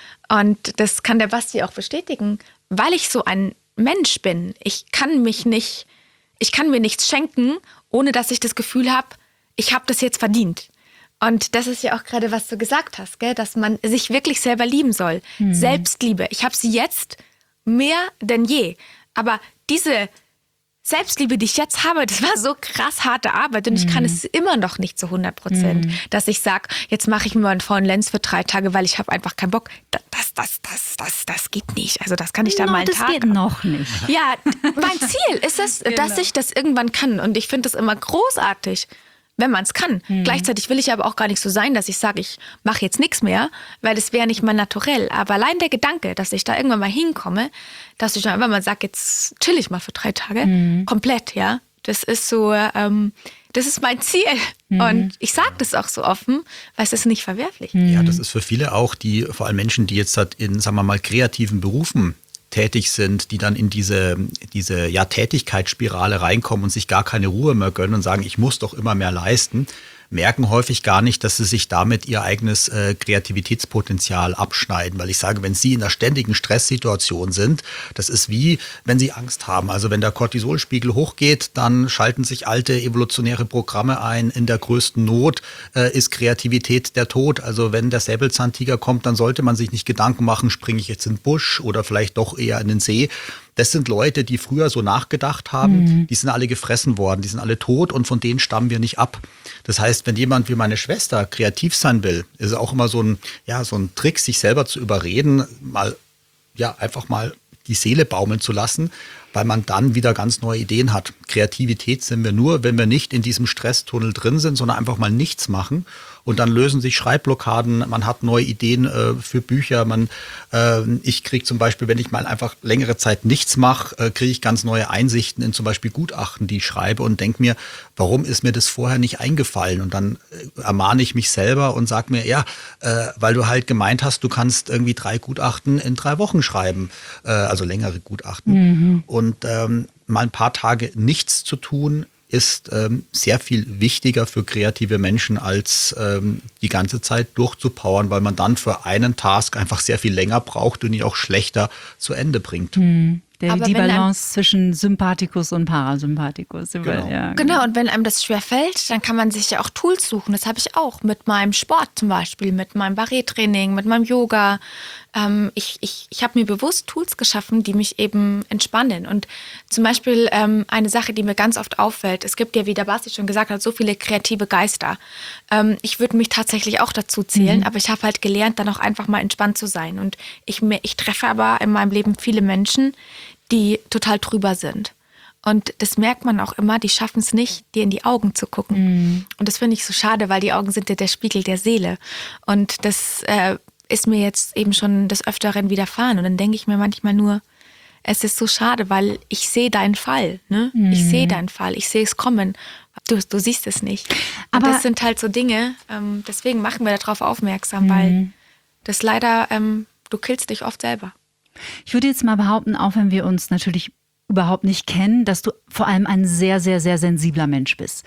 Speaker 3: Und das kann der Basti auch bestätigen, weil ich so ein Mensch bin. Ich kann mich nicht, ich kann mir nichts schenken, ohne dass ich das Gefühl habe, ich habe das jetzt verdient. Und das ist ja auch gerade, was du gesagt hast, gell? Dass man sich wirklich selber lieben soll. Mhm. Selbstliebe. Ich habe sie jetzt mehr denn je. Aber diese Selbstliebe, die ich jetzt habe, das war so krass harte Arbeit und ich kann es immer noch nicht zu hundert Prozent, mm. dass ich sage, jetzt mache ich mir mal einen faulen Lenz für drei Tage, weil ich habe einfach keinen Bock. Das, das, das, das, das geht nicht. Also das kann ich da
Speaker 2: no,
Speaker 3: mal einen
Speaker 2: das
Speaker 3: Tag.
Speaker 2: geht noch nicht.
Speaker 3: Ja, mein Ziel ist es, genau. dass ich das irgendwann kann und ich finde das immer großartig, wenn man es kann. Mhm. Gleichzeitig will ich aber auch gar nicht so sein, dass ich sage, ich mache jetzt nichts mehr, weil das wäre nicht mein Naturell. Aber allein der Gedanke, dass ich da irgendwann mal hinkomme, dass ich dann einfach mal sage, jetzt chill ich mal für drei Tage, mhm. komplett, ja. Das ist so, ähm, das ist mein Ziel. Mhm. Und ich sage das auch so offen, weil es ist nicht verwerflich.
Speaker 4: Mhm. Ja, das ist für viele auch, die, vor allem Menschen, die jetzt halt in, sagen wir mal, kreativen Berufen tätig sind, die dann in diese, diese ja, Tätigkeitsspirale reinkommen und sich gar keine Ruhe mehr gönnen und sagen, ich muss doch immer mehr leisten, merken häufig gar nicht, dass sie sich damit ihr eigenes äh, Kreativitätspotenzial abschneiden. Weil ich sage, wenn sie in einer ständigen Stresssituation sind, das ist wie, wenn sie Angst haben. Also wenn der Cortisolspiegel hochgeht, dann schalten sich alte evolutionäre Programme ein. In der größten Not äh, ist Kreativität der Tod. Also wenn der Säbelzahntiger kommt, dann sollte man sich nicht Gedanken machen, springe ich jetzt in den Busch oder vielleicht doch eher in den See. Das sind Leute, die früher so nachgedacht haben, mhm. die sind alle gefressen worden, die sind alle tot und von denen stammen wir nicht ab. Das heißt, wenn jemand wie meine Schwester kreativ sein will, ist es auch immer so ein, ja, so ein Trick, sich selber zu überreden, mal, ja, einfach mal die Seele baumeln zu lassen, weil man dann wieder ganz neue Ideen hat. Kreativität sind wir nur, wenn wir nicht in diesem Stresstunnel drin sind, sondern einfach mal nichts machen. Und dann lösen sich Schreibblockaden, man hat neue Ideen äh, für Bücher. Man, äh, ich kriege zum Beispiel, wenn ich mal einfach längere Zeit nichts mache, äh, kriege ich ganz neue Einsichten in zum Beispiel Gutachten, die ich schreibe und denke mir, warum ist mir das vorher nicht eingefallen? Und dann äh, ermahne ich mich selber und sage mir, ja, äh, weil du halt gemeint hast, du kannst irgendwie drei Gutachten in drei Wochen schreiben, äh, also längere Gutachten. Mhm. Und ähm, mal ein paar Tage nichts zu tun, ist ähm, sehr viel wichtiger für kreative Menschen, als ähm, die ganze Zeit durchzupowern, weil man dann für einen Task einfach sehr viel länger braucht und ihn auch schlechter zu Ende bringt.
Speaker 2: Mhm. Der,
Speaker 3: Aber
Speaker 2: die
Speaker 3: wenn
Speaker 2: Balance zwischen Sympathikus und Parasympathikus.
Speaker 4: Genau.
Speaker 2: Ja,
Speaker 3: genau, und wenn einem das schwerfällt, dann kann man sich ja auch Tools suchen. Das habe ich auch mit meinem Sport zum Beispiel, mit meinem Barré-Training, mit meinem Yoga. Ähm, ich ich, ich habe mir bewusst Tools geschaffen, die mich eben entspannen. Und zum Beispiel ähm, eine Sache, die mir ganz oft auffällt, es gibt ja, wie der Basti schon gesagt hat, so viele kreative Geister. Ähm, ich würde mich tatsächlich auch dazu zählen, mhm. aber ich habe halt gelernt, dann auch einfach mal entspannt zu sein. Und ich, ich treffe aber in meinem Leben viele Menschen, die total drüber sind. Und das merkt man auch immer, die schaffen es nicht, dir in die Augen zu gucken. Mm. Und das finde ich so schade, weil die Augen sind ja der Spiegel der Seele. Und das äh, ist mir jetzt eben schon des Öfteren widerfahren. Und dann denke ich mir manchmal nur, es ist so schade, weil ich sehe deinen Fall. Ne? Mm. Ich sehe deinen Fall, ich sehe es kommen. Du, du siehst es nicht. Und aber das sind halt so Dinge, ähm, deswegen machen wir darauf aufmerksam, mm. weil das leider, ähm, du killst dich oft selber.
Speaker 2: Ich würde jetzt mal behaupten, auch wenn wir uns natürlich überhaupt nicht kennen, dass du vor allem ein sehr, sehr, sehr sensibler Mensch bist.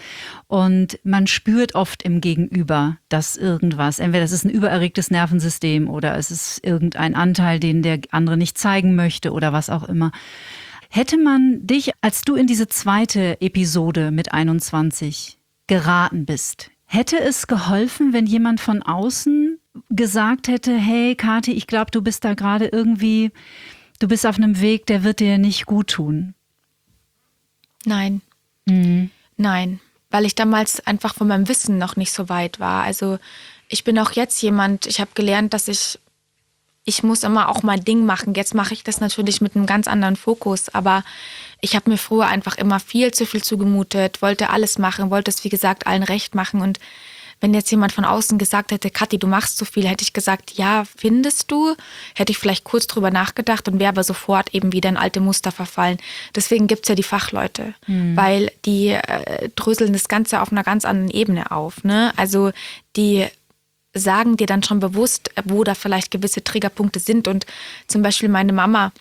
Speaker 2: Und man spürt oft im Gegenüber, dass irgendwas, entweder es ist ein übererregtes Nervensystem oder es ist irgendein Anteil, den der andere nicht zeigen möchte oder was auch immer. Hätte man dich, als du in diese zweite Episode mit einundzwanzig geraten bist, hätte es geholfen, wenn jemand von außen gesagt hätte, hey Kathi, ich glaube, du bist da gerade irgendwie, du bist auf einem Weg, der wird dir nicht gut tun?
Speaker 3: Nein.
Speaker 2: Mhm.
Speaker 3: Nein, weil ich damals einfach von meinem Wissen noch nicht so weit war. Also ich bin auch jetzt jemand, ich habe gelernt, dass ich, ich muss immer auch mein Ding machen. Jetzt mache ich das natürlich mit einem ganz anderen Fokus, aber ich habe mir früher einfach immer viel zu viel zugemutet, wollte alles machen, wollte es wie gesagt allen recht machen und wenn jetzt jemand von außen gesagt hätte, Kathi, du machst zu viel, hätte ich gesagt, ja, findest du? Hätte ich vielleicht kurz drüber nachgedacht und wäre aber sofort eben wieder in alte Muster verfallen. Deswegen gibt es ja die Fachleute, mhm. weil die äh, dröseln das Ganze auf einer ganz anderen Ebene auf. Ne? Also die sagen dir dann schon bewusst, wo da vielleicht gewisse Triggerpunkte sind. Und zum Beispiel meine Mama,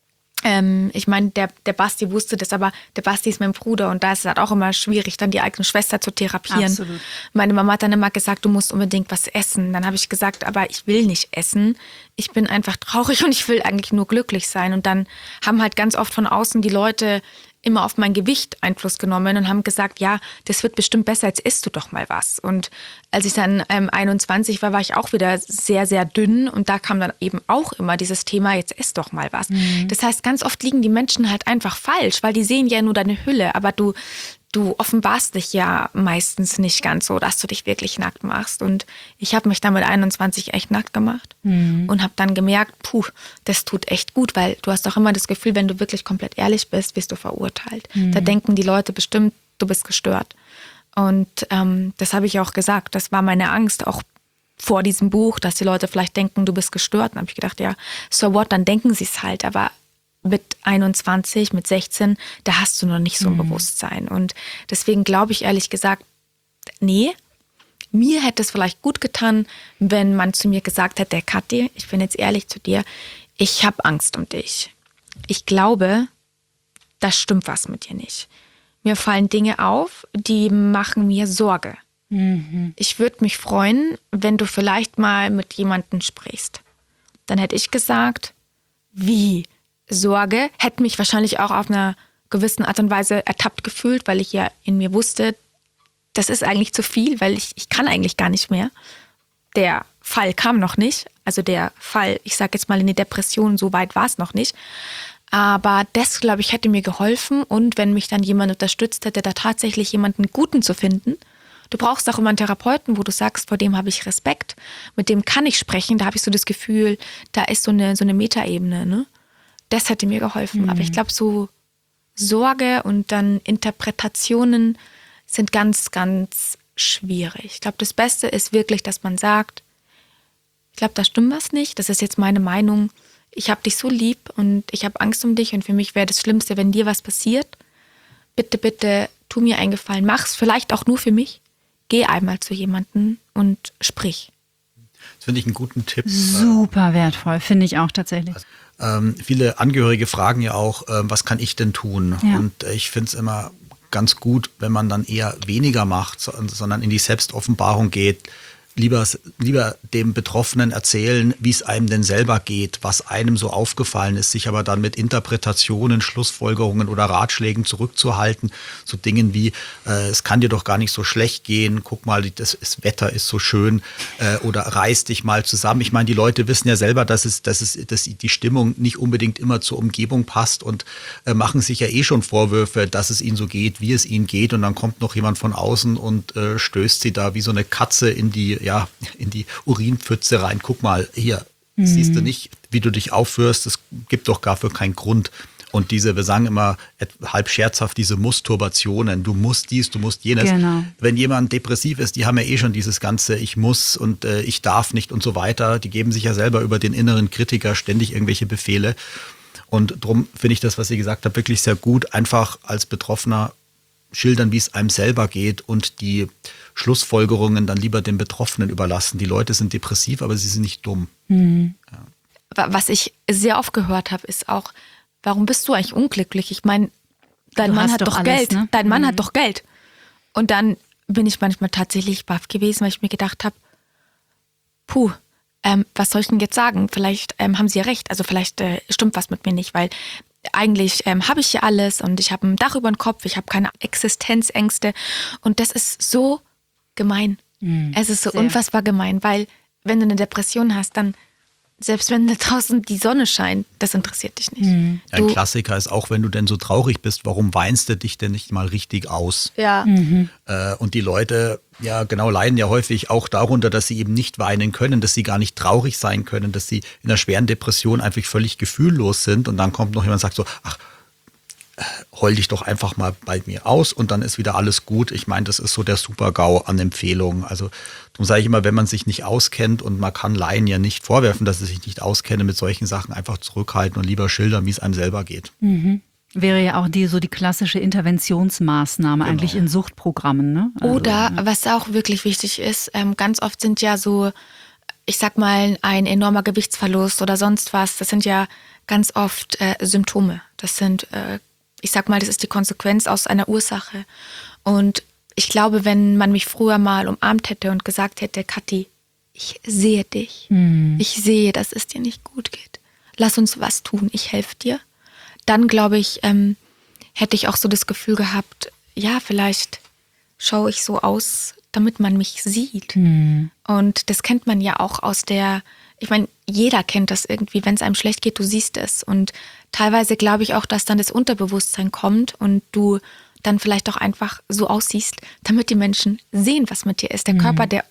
Speaker 3: Ähm, ich meine, der, der Basti wusste das, aber der Basti ist mein Bruder und da ist es halt auch immer schwierig, dann die eigene Schwester zu therapieren.
Speaker 2: Absolut.
Speaker 3: Meine Mama hat dann immer gesagt, du musst unbedingt was essen. Dann habe ich gesagt, aber ich will nicht essen. Ich bin einfach traurig und ich will eigentlich nur glücklich sein. Und dann haben halt ganz oft von außen die Leute immer auf mein Gewicht Einfluss genommen und haben gesagt, ja, das wird bestimmt besser, jetzt isst du doch mal was. Und als ich dann ähm, einundzwanzig war, war ich auch wieder sehr, sehr dünn und da kam dann eben auch immer dieses Thema, jetzt isst doch mal was. Mhm. Das heißt, ganz oft liegen die Menschen halt einfach falsch, weil die sehen ja nur deine Hülle, aber du, du offenbarst dich ja meistens nicht ganz so, dass du dich wirklich nackt machst. Und ich habe mich dann mit einundzwanzig echt nackt gemacht mhm. und habe dann gemerkt, puh, das tut echt gut, weil du hast doch immer das Gefühl, wenn du wirklich komplett ehrlich bist, wirst du verurteilt. Mhm. Da denken die Leute bestimmt, du bist gestört. Und ähm, das habe ich auch gesagt, das war meine Angst auch vor diesem Buch, dass die Leute vielleicht denken, du bist gestört. Dann habe ich gedacht, ja, so what, dann denken sie es halt, aber mit einundzwanzig, mit sechzehn, da hast du noch nicht so ein mhm. Bewusstsein. Und deswegen glaube ich ehrlich gesagt, nee, mir hätte es vielleicht gut getan, wenn man zu mir gesagt hätte, Kathi, ich bin jetzt ehrlich zu dir, ich habe Angst um dich. Ich glaube, da stimmt was mit dir nicht. Mir fallen Dinge auf, die machen mir Sorge. Mhm. Ich würde mich freuen, wenn du vielleicht mal mit jemandem sprichst. Dann hätte ich gesagt, wie? Sorge, hätte mich wahrscheinlich auch auf einer gewissen Art und Weise ertappt gefühlt, weil ich ja in mir wusste, das ist eigentlich zu viel, weil ich, ich kann eigentlich gar nicht mehr. Der Fall kam noch nicht, also der Fall, ich sage jetzt mal in die Depression, so weit war es noch nicht. Aber das, glaube ich, hätte mir geholfen und wenn mich dann jemand unterstützt hätte, da tatsächlich jemanden Guten zu finden. Du brauchst auch immer einen Therapeuten, wo du sagst, vor dem habe ich Respekt, mit dem kann ich sprechen, da habe ich so das Gefühl, da ist so eine, so eine Metaebene, ne? Das hätte mir geholfen. Mhm. Aber ich glaube, so Sorge und dann Interpretationen sind ganz, ganz schwierig. Ich glaube, das Beste ist wirklich, dass man sagt, ich glaube, da stimmt was nicht. Das ist jetzt meine Meinung. Ich habe dich so lieb und ich habe Angst um dich und für mich wäre das Schlimmste, wenn dir was passiert. Bitte, bitte, tu mir einen Gefallen. Mach's vielleicht auch nur für mich. Geh einmal zu jemandem und sprich.
Speaker 4: Das finde ich einen guten Tipp.
Speaker 2: Super wertvoll, finde ich auch tatsächlich.
Speaker 4: Also, ähm, viele Angehörige fragen ja auch, äh, was kann ich denn tun? Ja. Und äh, ich finde es immer ganz gut, wenn man dann eher weniger macht, sondern in die Selbstoffenbarung geht. Lieber, lieber dem Betroffenen erzählen, wie es einem denn selber geht, was einem so aufgefallen ist, sich aber dann mit Interpretationen, Schlussfolgerungen oder Ratschlägen zurückzuhalten, so Dingen wie, äh, es kann dir doch gar nicht so schlecht gehen, guck mal, das, das Wetter ist so schön äh, oder reiß dich mal zusammen. Ich meine, die Leute wissen ja selber, dass, es, dass, es, dass die Stimmung nicht unbedingt immer zur Umgebung passt und äh, machen sich ja eh schon Vorwürfe, dass es ihnen so geht, wie es ihnen geht und dann kommt noch jemand von außen und äh, stößt sie da wie so eine Katze in die ja, in die Urinpfütze rein. Guck mal, hier, mhm. siehst du nicht, wie du dich aufführst, es gibt doch dafür keinen Grund. Und diese, wir sagen immer halb scherzhaft, diese Musturbationen, du musst dies, du musst jenes.
Speaker 2: Genau.
Speaker 4: Wenn jemand depressiv ist, die haben ja eh schon dieses ganze ich muss und äh, ich darf nicht und so weiter. Die geben sich ja selber über den inneren Kritiker ständig irgendwelche Befehle. Und darum finde ich das, was ihr gesagt habt, wirklich sehr gut. Einfach als Betroffener schildern, wie es einem selber geht und die Schlussfolgerungen dann lieber den Betroffenen überlassen. Die Leute sind depressiv, aber sie sind nicht dumm.
Speaker 3: Mhm. Ja. Was ich sehr oft gehört habe, ist auch, warum bist du eigentlich unglücklich? Ich meine, dein
Speaker 2: du
Speaker 3: Mann hat doch, doch
Speaker 2: alles,
Speaker 3: Geld.
Speaker 2: Ne?
Speaker 3: Dein Mann
Speaker 2: mhm.
Speaker 3: hat doch Geld. Und dann bin ich manchmal tatsächlich baff gewesen, weil ich mir gedacht habe, puh, ähm, was soll ich denn jetzt sagen? Vielleicht ähm, haben sie ja recht. Also vielleicht äh, stimmt was mit mir nicht, weil eigentlich ähm, habe ich ja alles und ich habe ein Dach über dem Kopf, ich habe keine Existenzängste und das ist so gemein. Mhm, es ist so sehr. Unfassbar gemein, weil wenn du eine Depression hast, dann Selbst wenn da draußen die Sonne scheint, das interessiert dich nicht.
Speaker 2: Mhm.
Speaker 4: Ein Klassiker ist auch, wenn du denn so traurig bist, warum weinst du dich denn nicht mal richtig aus?
Speaker 3: Ja.
Speaker 2: Mhm.
Speaker 4: Äh, und die Leute, ja genau, leiden ja häufig auch darunter, dass sie eben nicht weinen können, dass sie gar nicht traurig sein können, dass sie in einer schweren Depression einfach völlig gefühllos sind. Und dann kommt noch jemand und sagt so, ach, heul dich doch einfach mal bei mir aus und dann ist wieder alles gut. Ich meine, das ist so der Super-GAU an Empfehlungen. Also darum sage ich immer, wenn man sich nicht auskennt und man kann Laien ja nicht vorwerfen, dass sie sich nicht auskennen mit solchen Sachen, einfach zurückhalten und lieber schildern, wie es einem selber geht.
Speaker 2: Mhm. Wäre ja auch die so die klassische Interventionsmaßnahme
Speaker 4: Genau.
Speaker 2: eigentlich in Suchtprogrammen. Ne? Also,
Speaker 3: Oder, was auch wirklich wichtig ist, ähm, ganz oft sind ja so, ich sag mal, ein enormer Gewichtsverlust oder sonst was, das sind ja ganz oft äh, Symptome. Das sind äh, Ich sag mal, das ist die Konsequenz aus einer Ursache. Und ich glaube, wenn man mich früher mal umarmt hätte und gesagt hätte, Kathi, ich sehe dich.
Speaker 2: Mhm.
Speaker 3: Ich sehe, dass es dir nicht gut geht. Lass uns was tun, ich helfe dir. Dann, glaube ich, ähm, hätte ich auch so das Gefühl gehabt, ja, vielleicht schaue ich so aus, damit man mich sieht.
Speaker 2: Mhm.
Speaker 3: Und das kennt man ja auch aus der, ich meine, jeder kennt das irgendwie, wenn es einem schlecht geht, du siehst es. Und teilweise glaube ich auch, dass dann das Unterbewusstsein kommt und du dann vielleicht auch einfach so aussiehst, damit die Menschen sehen, was mit dir ist. Der
Speaker 2: Mhm.
Speaker 3: Körper, der,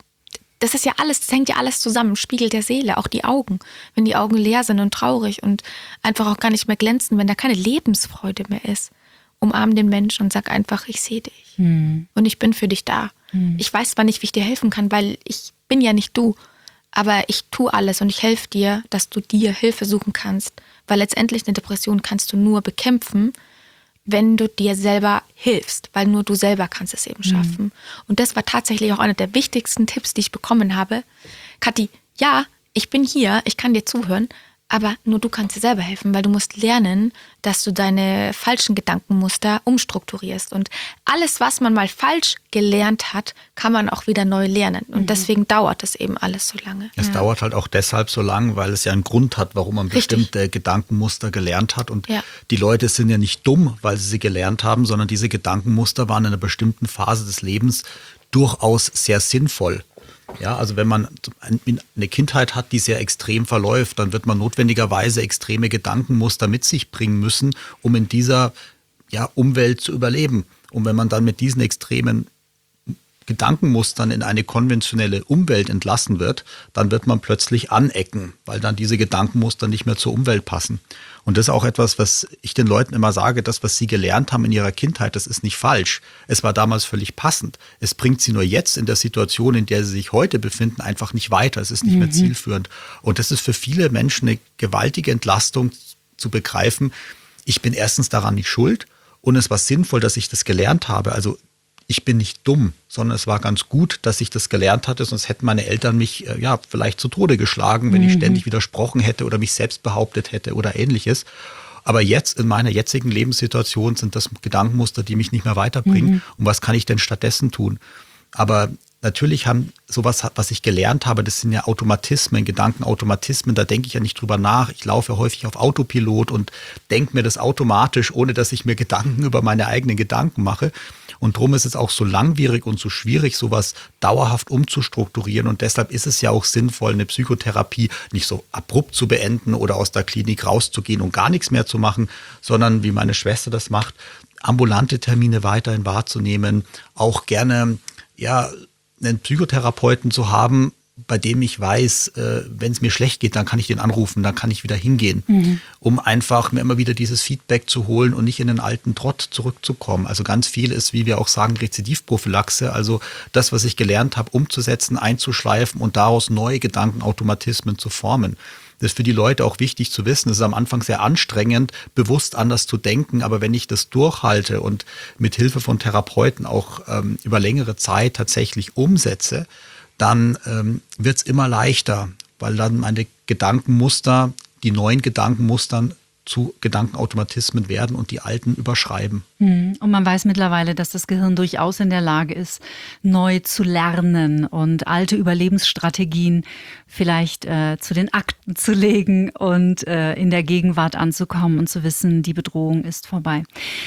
Speaker 3: das ist ja alles, das hängt ja alles zusammen, Spiegel der Seele, auch die Augen. Wenn die Augen leer sind und traurig und einfach auch gar nicht mehr glänzen, wenn da keine Lebensfreude mehr ist, umarm den Menschen und sag einfach, ich sehe dich
Speaker 2: Mhm.
Speaker 3: und ich bin für dich da.
Speaker 2: Mhm.
Speaker 3: Ich weiß zwar nicht, wie ich dir helfen kann, weil ich bin ja nicht du, aber ich tue alles und ich helfe dir, dass du dir Hilfe suchen kannst, weil letztendlich eine Depression kannst du nur bekämpfen, wenn du dir selber hilfst, weil nur du selber kannst es eben schaffen. Mhm. Und das war tatsächlich auch einer der wichtigsten Tipps, die ich bekommen habe. Kathi, ja, ich bin hier, ich kann dir zuhören, aber nur du kannst dir selber helfen, weil du musst lernen, dass du deine falschen Gedankenmuster umstrukturierst. Und alles, was man mal falsch gelernt hat, kann man auch wieder neu lernen. Und mhm. deswegen dauert das eben alles so lange.
Speaker 4: Es ja. dauert halt auch deshalb so lang, weil es ja einen Grund hat, warum man
Speaker 3: Richtig.
Speaker 4: bestimmte Gedankenmuster gelernt hat. Und
Speaker 3: ja.
Speaker 4: die Leute sind ja nicht dumm, weil sie sie gelernt haben, sondern diese Gedankenmuster waren in einer bestimmten Phase des Lebens durchaus sehr sinnvoll. Ja, also wenn man eine Kindheit hat, die sehr extrem verläuft, dann wird man notwendigerweise extreme Gedankenmuster mit sich bringen müssen, um in dieser ja, Umwelt zu überleben. Und wenn man dann mit diesen extremen Gedankenmustern in eine konventionelle Umwelt entlassen wird, dann wird man plötzlich anecken, weil dann diese Gedankenmuster nicht mehr zur Umwelt passen. Und das ist auch etwas, was ich den Leuten immer sage, das, was sie gelernt haben in ihrer Kindheit, das ist nicht falsch. Es war damals völlig passend. Es bringt sie nur jetzt in der Situation, in der sie sich heute befinden, einfach nicht weiter. Es ist nicht mhm. mehr zielführend. Und das ist für viele Menschen eine gewaltige Entlastung zu begreifen. Ich bin erstens daran nicht schuld und es war sinnvoll, dass ich das gelernt habe. Also ich bin nicht dumm, sondern es war ganz gut, dass ich das gelernt hatte, sonst hätten meine Eltern mich äh, ja vielleicht zu Tode geschlagen, wenn mhm. ich ständig widersprochen hätte oder mich selbst behauptet hätte oder ähnliches. Aber jetzt, in meiner jetzigen Lebenssituation, sind das Gedankenmuster, die mich nicht mehr weiterbringen. Mhm. Und was kann ich denn stattdessen tun? Aber natürlich haben sowas, was ich gelernt habe, das sind ja Automatismen, Gedankenautomatismen, da denke ich ja nicht drüber nach. Ich laufe häufig auf Autopilot und denke mir das automatisch, ohne dass ich mir Gedanken über meine eigenen Gedanken mache. Und darum ist es auch so langwierig und so schwierig, sowas dauerhaft umzustrukturieren. Und deshalb ist es ja auch sinnvoll, eine Psychotherapie nicht so abrupt zu beenden oder aus der Klinik rauszugehen und gar nichts mehr zu machen, sondern wie meine Schwester das macht, ambulante Termine weiterhin wahrzunehmen, auch gerne ja einen Psychotherapeuten zu haben, bei dem ich weiß, äh, wenn es mir schlecht geht, dann kann ich den anrufen, dann kann ich wieder hingehen, mhm. um einfach mir immer wieder dieses Feedback zu holen und nicht in den alten Trott zurückzukommen. Also ganz viel ist, wie wir auch sagen, Rezidivprophylaxe, also das, was ich gelernt habe, umzusetzen, einzuschleifen und daraus neue Gedankenautomatismen zu formen. Das ist für die Leute auch wichtig zu wissen. Es ist am Anfang sehr anstrengend, bewusst anders zu denken. Aber wenn ich das durchhalte und mit Hilfe von Therapeuten auch ähm, über längere Zeit tatsächlich umsetze, dann ähm, wird es immer leichter, weil dann meine Gedankenmuster, die neuen Gedankenmustern zu Gedankenautomatismen werden und die alten überschreiben.
Speaker 2: Und man weiß mittlerweile, dass das Gehirn durchaus in der Lage ist, neu zu lernen und alte Überlebensstrategien vielleicht äh, zu den Akten zu legen und äh, in der Gegenwart anzukommen und zu wissen, die Bedrohung ist vorbei.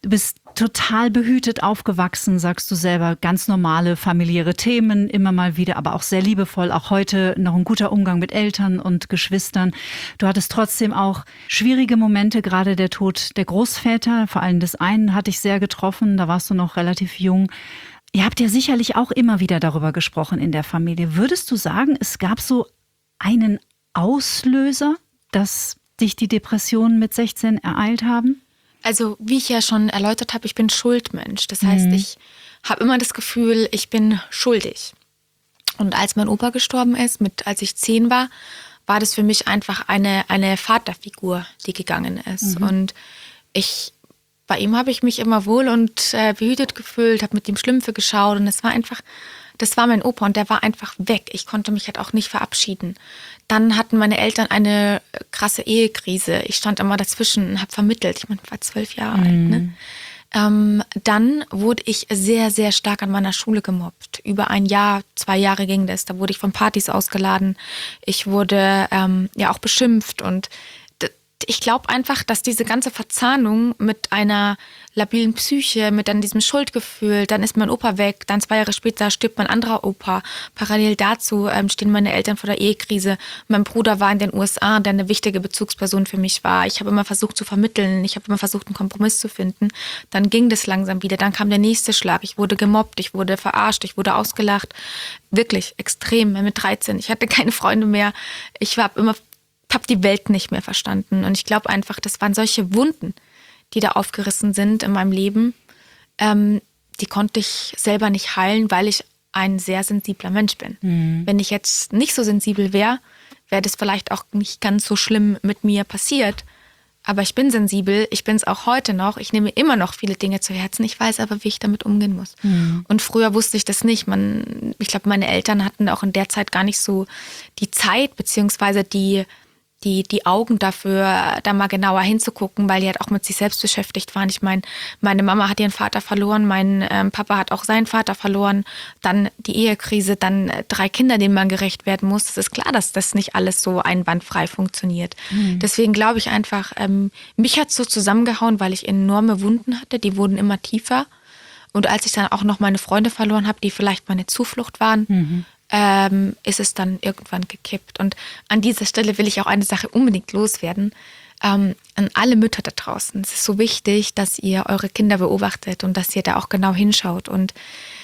Speaker 2: Du bist total behütet aufgewachsen, sagst du selber. Ganz normale familiäre Themen, immer mal wieder, aber auch sehr liebevoll. Auch heute noch ein guter Umgang mit Eltern und Geschwistern. Du hattest trotzdem auch schwierige Momente, gerade der Tod der Großväter. Vor allem des einen hat dich sehr getroffen, da warst du noch relativ jung. Ihr habt ja sicherlich auch immer wieder darüber gesprochen in der Familie. Würdest du sagen, es gab so einen Auslöser, dass dich die Depressionen mit sechzehn ereilt haben?
Speaker 3: Also wie ich ja schon erläutert habe, ich bin Schuldmensch. Das heißt,
Speaker 2: Mhm.
Speaker 3: ich habe immer das Gefühl, ich bin schuldig. Und als mein Opa gestorben ist, mit, als ich zehn war, war das für mich einfach eine, eine Vaterfigur, die gegangen ist.
Speaker 2: Mhm.
Speaker 3: Und ich, bei ihm habe ich mich immer wohl und äh, behütet gefühlt, habe mit ihm Schlümpfe geschaut und es war einfach, das war mein Opa und der war einfach weg. Ich konnte mich halt auch nicht verabschieden. Dann hatten meine Eltern eine krasse Ehekrise. Ich stand immer dazwischen und habe vermittelt. Ich meine, ich war zwölf Jahre alt. Ne? Ähm, dann wurde ich sehr, sehr stark an meiner Schule gemobbt. Über ein Jahr, zwei Jahre ging das. Da wurde ich von Partys ausgeladen. Ich wurde ähm, ja auch beschimpft und d- ich glaube einfach, dass diese ganze Verzahnung mit einer labilen Psyche, mit dann diesem Schuldgefühl, dann ist mein Opa weg, dann zwei Jahre später stirbt mein anderer Opa. Parallel dazu ähm, stehen meine Eltern vor der Ehekrise. Mein Bruder war in den U S A, der eine wichtige Bezugsperson für mich war. Ich habe immer versucht zu vermitteln, ich habe immer versucht, einen Kompromiss zu finden. Dann ging das langsam wieder, dann kam der nächste Schlag. Ich wurde gemobbt, ich wurde verarscht, ich wurde ausgelacht. Wirklich extrem, mit dreizehn. Ich hatte keine Freunde mehr. Ich habe immer habe die Welt nicht mehr verstanden. Und ich glaube einfach, das waren solche Wunden, die da aufgerissen sind in meinem Leben. Ähm, die konnte ich selber nicht heilen, weil ich ein sehr sensibler Mensch bin. Mhm. Wenn ich jetzt nicht so sensibel wäre, wäre das vielleicht auch nicht ganz so schlimm mit mir passiert. Aber ich bin sensibel, ich bin es auch heute noch. Ich nehme immer noch viele Dinge zu Herzen. Ich weiß aber, wie ich damit umgehen muss. Mhm. Und früher wusste ich das nicht. Man, ich glaube, meine Eltern hatten auch in der Zeit gar nicht so die Zeit, beziehungsweise die Die, die Augen dafür, da mal genauer hinzugucken, weil die halt auch mit sich selbst beschäftigt waren. Ich meine, meine Mama hat ihren Vater verloren, mein ähm, Papa hat auch seinen Vater verloren, dann die Ehekrise, dann äh, drei Kinder, denen man gerecht werden muss. Es ist klar, dass das nicht alles so einwandfrei funktioniert. Mhm. Deswegen glaube ich einfach, ähm, mich hat es so zusammengehauen, weil ich enorme Wunden hatte, die wurden immer tiefer. Und als ich dann auch noch meine Freunde verloren habe, die vielleicht meine Zuflucht waren, mhm. Ähm, ist es dann irgendwann gekippt. Und an dieser Stelle will ich auch eine Sache unbedingt loswerden. Ähm, an alle Mütter da draußen. Es ist so wichtig, dass ihr eure Kinder beobachtet und dass ihr da auch genau hinschaut. Und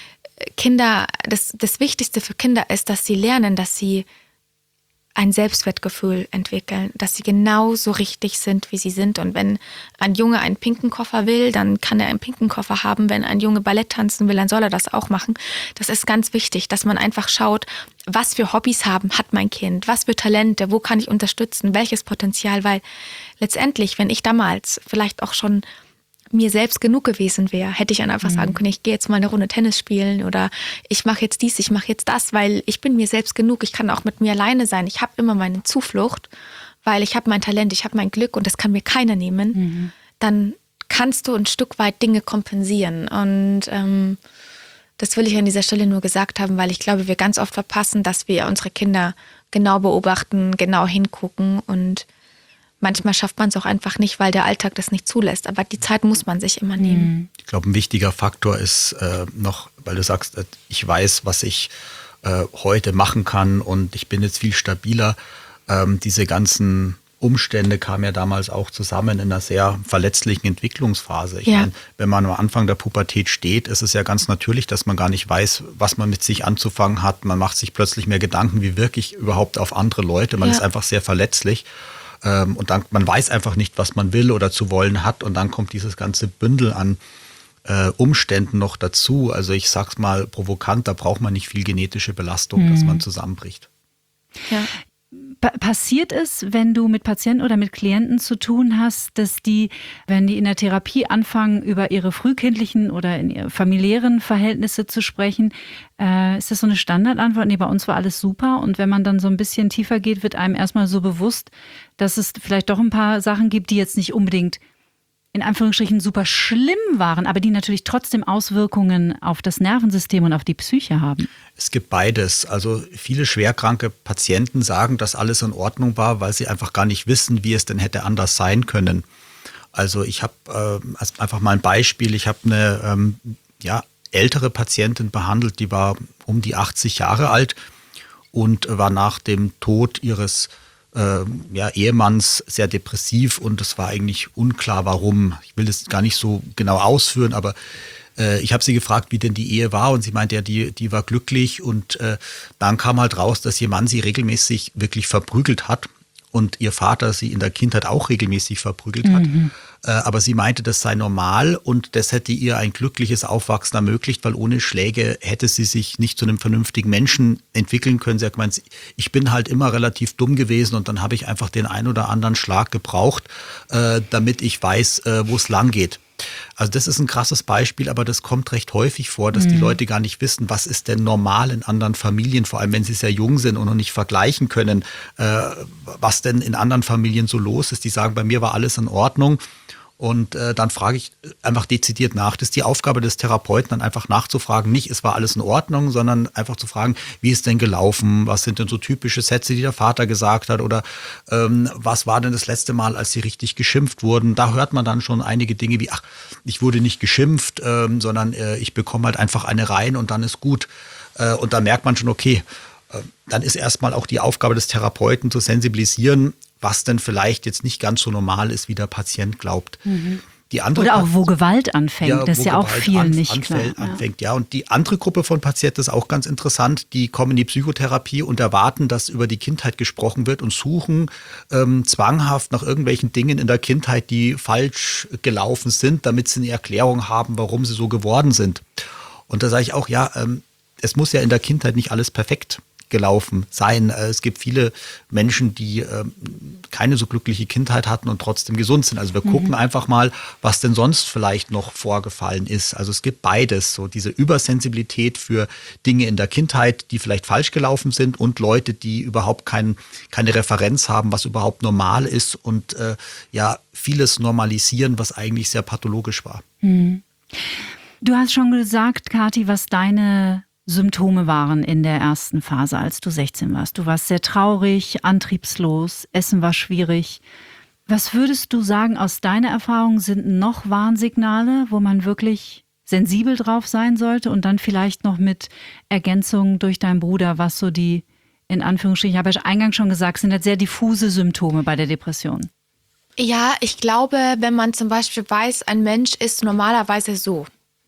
Speaker 3: Kinder, das, das Wichtigste für Kinder ist, dass sie lernen, dass sie ein Selbstwertgefühl entwickeln, dass sie genauso richtig sind, wie sie sind. Und wenn ein Junge einen pinken Koffer will, dann kann er einen pinken Koffer haben. Wenn ein Junge Ballett tanzen will, dann soll er das auch machen. Das ist ganz wichtig, dass man einfach schaut, was für Hobbys haben hat mein Kind, was für Talente, wo kann ich unterstützen, welches Potenzial. Weil letztendlich, wenn ich damals vielleicht auch schon mir selbst genug gewesen wäre, hätte ich dann einfach mhm. sagen können, ich gehe jetzt mal eine Runde Tennis spielen oder ich mache jetzt dies, ich mache jetzt das, weil ich bin mir selbst genug, ich kann auch mit mir alleine sein. Ich habe immer meine Zuflucht, weil ich habe mein Talent, ich habe mein Glück und das kann mir keiner nehmen. Mhm. Dann kannst du ein Stück weit Dinge kompensieren und ähm, das will ich an dieser Stelle nur gesagt haben, weil ich glaube, wir ganz oft verpassen, dass wir unsere Kinder genau beobachten, genau hingucken und manchmal schafft man es auch einfach nicht, weil der Alltag das nicht zulässt. Aber die Zeit muss man sich immer nehmen.
Speaker 4: Ich glaube, ein wichtiger Faktor ist äh, noch, weil du sagst, äh, ich weiß, was ich äh, heute machen kann und ich bin jetzt viel stabiler. Ähm, diese ganzen Umstände kamen ja damals auch zusammen in einer sehr verletzlichen Entwicklungsphase. Ich
Speaker 3: ja.
Speaker 4: meine, wenn man am Anfang der Pubertät steht, ist es ja ganz natürlich, dass man gar nicht weiß, was man mit sich anzufangen hat. Man macht sich plötzlich mehr Gedanken, wie wirke ich überhaupt auf andere Leute. Man ja. ist einfach sehr verletzlich. Und dann, man weiß einfach nicht, was man will oder zu wollen hat. Und dann kommt dieses ganze Bündel an äh, Umständen noch dazu. Also ich sag's mal provokant, da braucht man nicht viel genetische Belastung, mhm. dass man zusammenbricht.
Speaker 2: Ja. Pa- passiert es, wenn du mit Patienten oder mit Klienten zu tun hast, dass die, wenn die in der Therapie anfangen, über ihre frühkindlichen oder in ihre familiären Verhältnisse zu sprechen, äh, ist das so eine Standardantwort? Nee, bei uns war alles super. Und wenn man dann so ein bisschen tiefer geht, wird einem erstmal so bewusst, dass es vielleicht doch ein paar Sachen gibt, die jetzt nicht unbedingt in Anführungsstrichen super schlimm waren, aber die natürlich trotzdem Auswirkungen auf das Nervensystem und auf die Psyche haben.
Speaker 4: Es gibt beides. Also viele schwerkranke Patienten sagen, dass alles in Ordnung war, weil sie einfach gar nicht wissen, wie es denn hätte anders sein können. Also ich habe äh, einfach mal ein Beispiel. Ich habe eine ähm, ja, ältere Patientin behandelt, die war um die achtzig Jahre alt und war nach dem Tod ihres äh, ja, Ehemanns sehr depressiv und es war eigentlich unklar, warum. Ich will das gar nicht so genau ausführen, aber äh, ich habe sie gefragt, wie denn die Ehe war und sie meinte, ja, die, die war glücklich und äh, dann kam halt raus, dass ihr Mann sie regelmäßig wirklich verprügelt hat. Und ihr Vater sie in der Kindheit auch regelmäßig verprügelt hat. Mhm. Äh, aber sie meinte, das sei normal und das hätte ihr ein glückliches Aufwachsen ermöglicht, weil ohne Schläge hätte sie sich nicht zu einem vernünftigen Menschen entwickeln können. Sie hat gemeint, ich bin halt immer relativ dumm gewesen und dann habe ich einfach den ein oder anderen Schlag gebraucht, äh, damit ich weiß, äh, wo es lang geht. Also das ist ein krasses Beispiel, aber das kommt recht häufig vor, dass mhm. die Leute gar nicht wissen, was ist denn normal in anderen Familien, vor allem wenn sie sehr jung sind und noch nicht vergleichen können, äh, was denn in anderen Familien so los ist. Die sagen, bei mir war alles in Ordnung. Und äh, dann frage ich einfach dezidiert nach. Das ist die Aufgabe des Therapeuten, dann einfach nachzufragen, nicht, es war alles in Ordnung, sondern einfach zu fragen, wie ist denn gelaufen? Was sind denn so typische Sätze, die der Vater gesagt hat? Oder ähm, was war denn das letzte Mal, als sie richtig geschimpft wurden? Da hört man dann schon einige Dinge wie, ach, ich wurde nicht geschimpft, ähm, sondern äh, ich bekomme halt einfach eine rein und dann ist gut. Äh, und da merkt man schon, okay, äh, dann ist erstmal auch die Aufgabe des Therapeuten zu sensibilisieren, was denn vielleicht jetzt nicht ganz so normal ist, wie der Patient glaubt. Mhm. Die andere
Speaker 2: Oder auch wo Gewalt anfängt, ja, das ist ja auch vielen nicht
Speaker 4: anfällt,
Speaker 2: klar.
Speaker 4: Anfängt, ja. Und die andere Gruppe von Patienten ist auch ganz interessant, die kommen in die Psychotherapie und erwarten, dass über die Kindheit gesprochen wird und suchen ähm, zwanghaft nach irgendwelchen Dingen in der Kindheit, die falsch gelaufen sind, damit sie eine Erklärung haben, warum sie so geworden sind. Und da sage ich auch, ja, ähm, es muss ja in der Kindheit nicht alles perfekt gelaufen sein. Es gibt viele Menschen, die äh, keine so glückliche Kindheit hatten und trotzdem gesund sind. Also wir mhm. gucken einfach mal, was denn sonst vielleicht noch vorgefallen ist. Also es gibt beides, so diese Übersensibilität für Dinge in der Kindheit, die vielleicht falsch gelaufen sind und Leute, die überhaupt kein, keine Referenz haben, was überhaupt normal ist und äh, ja vieles normalisieren, was eigentlich sehr pathologisch war.
Speaker 2: Mhm. Du hast schon gesagt, Kathi, was deine Symptome waren in der ersten Phase, als du sechzehn warst. Du warst sehr traurig, antriebslos, Essen war schwierig. Was würdest du sagen, aus deiner Erfahrung sind noch Warnsignale, wo man wirklich sensibel drauf sein sollte und dann vielleicht noch mit Ergänzungen durch deinen Bruder, was so die, in Anführungsstrichen, ich habe ja eingangs schon gesagt, sind jetzt sehr diffuse Symptome bei der Depression.
Speaker 3: Ja, ich glaube, wenn man zum Beispiel weiß, ein Mensch ist normalerweise so.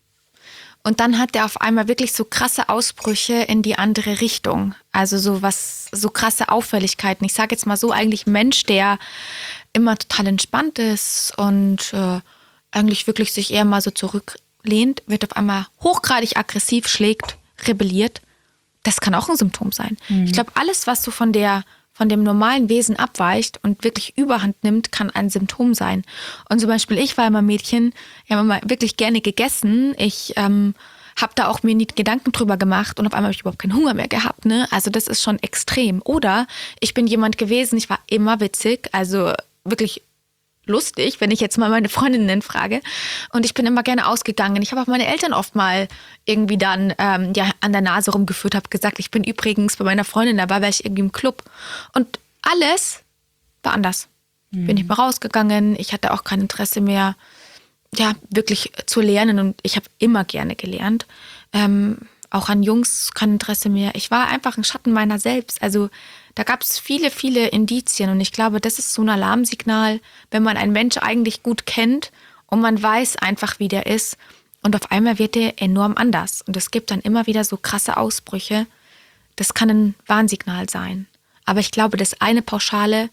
Speaker 3: Und dann hat der auf einmal wirklich so krasse Ausbrüche in die andere Richtung. Also so was, so krasse Auffälligkeiten. Ich sage jetzt mal so, eigentlich ein Mensch, der immer total entspannt ist und äh, eigentlich wirklich sich eher mal so zurücklehnt, wird auf einmal hochgradig aggressiv, schlägt, rebelliert. Das kann auch ein Symptom sein. Mhm. Ich glaube, alles, was so von der von dem normalen Wesen abweicht und wirklich Überhand nimmt, kann ein Symptom sein. Und zum Beispiel ich war immer Mädchen, ich habe immer wirklich gerne gegessen. Ich ähm, habe da auch mir nie Gedanken drüber gemacht und auf einmal habe ich überhaupt keinen Hunger mehr gehabt. Ne? Also das ist schon extrem. Oder ich bin jemand gewesen, ich war immer witzig, also wirklich lustig, wenn ich jetzt mal meine Freundinnen frage. Und ich bin immer gerne ausgegangen. Ich habe auch meine Eltern oft mal irgendwie dann ähm, ja, an der Nase rumgeführt, habe gesagt, ich bin übrigens bei meiner Freundin dabei, war ich irgendwie im Club. Und alles war anders. Mhm. Bin nicht mehr rausgegangen. Ich hatte auch kein Interesse mehr, ja, wirklich zu lernen. Und ich habe immer gerne gelernt. Ähm, auch an Jungs kein Interesse mehr. Ich war einfach ein Schatten meiner selbst. Also da gab es viele, viele Indizien und ich glaube, das ist so ein Alarmsignal, wenn man einen Mensch eigentlich gut kennt und man weiß einfach, wie der ist und auf einmal wird der enorm anders und es gibt dann immer wieder so krasse Ausbrüche. Das kann ein Warnsignal sein. Aber ich glaube, das eine Pauschale,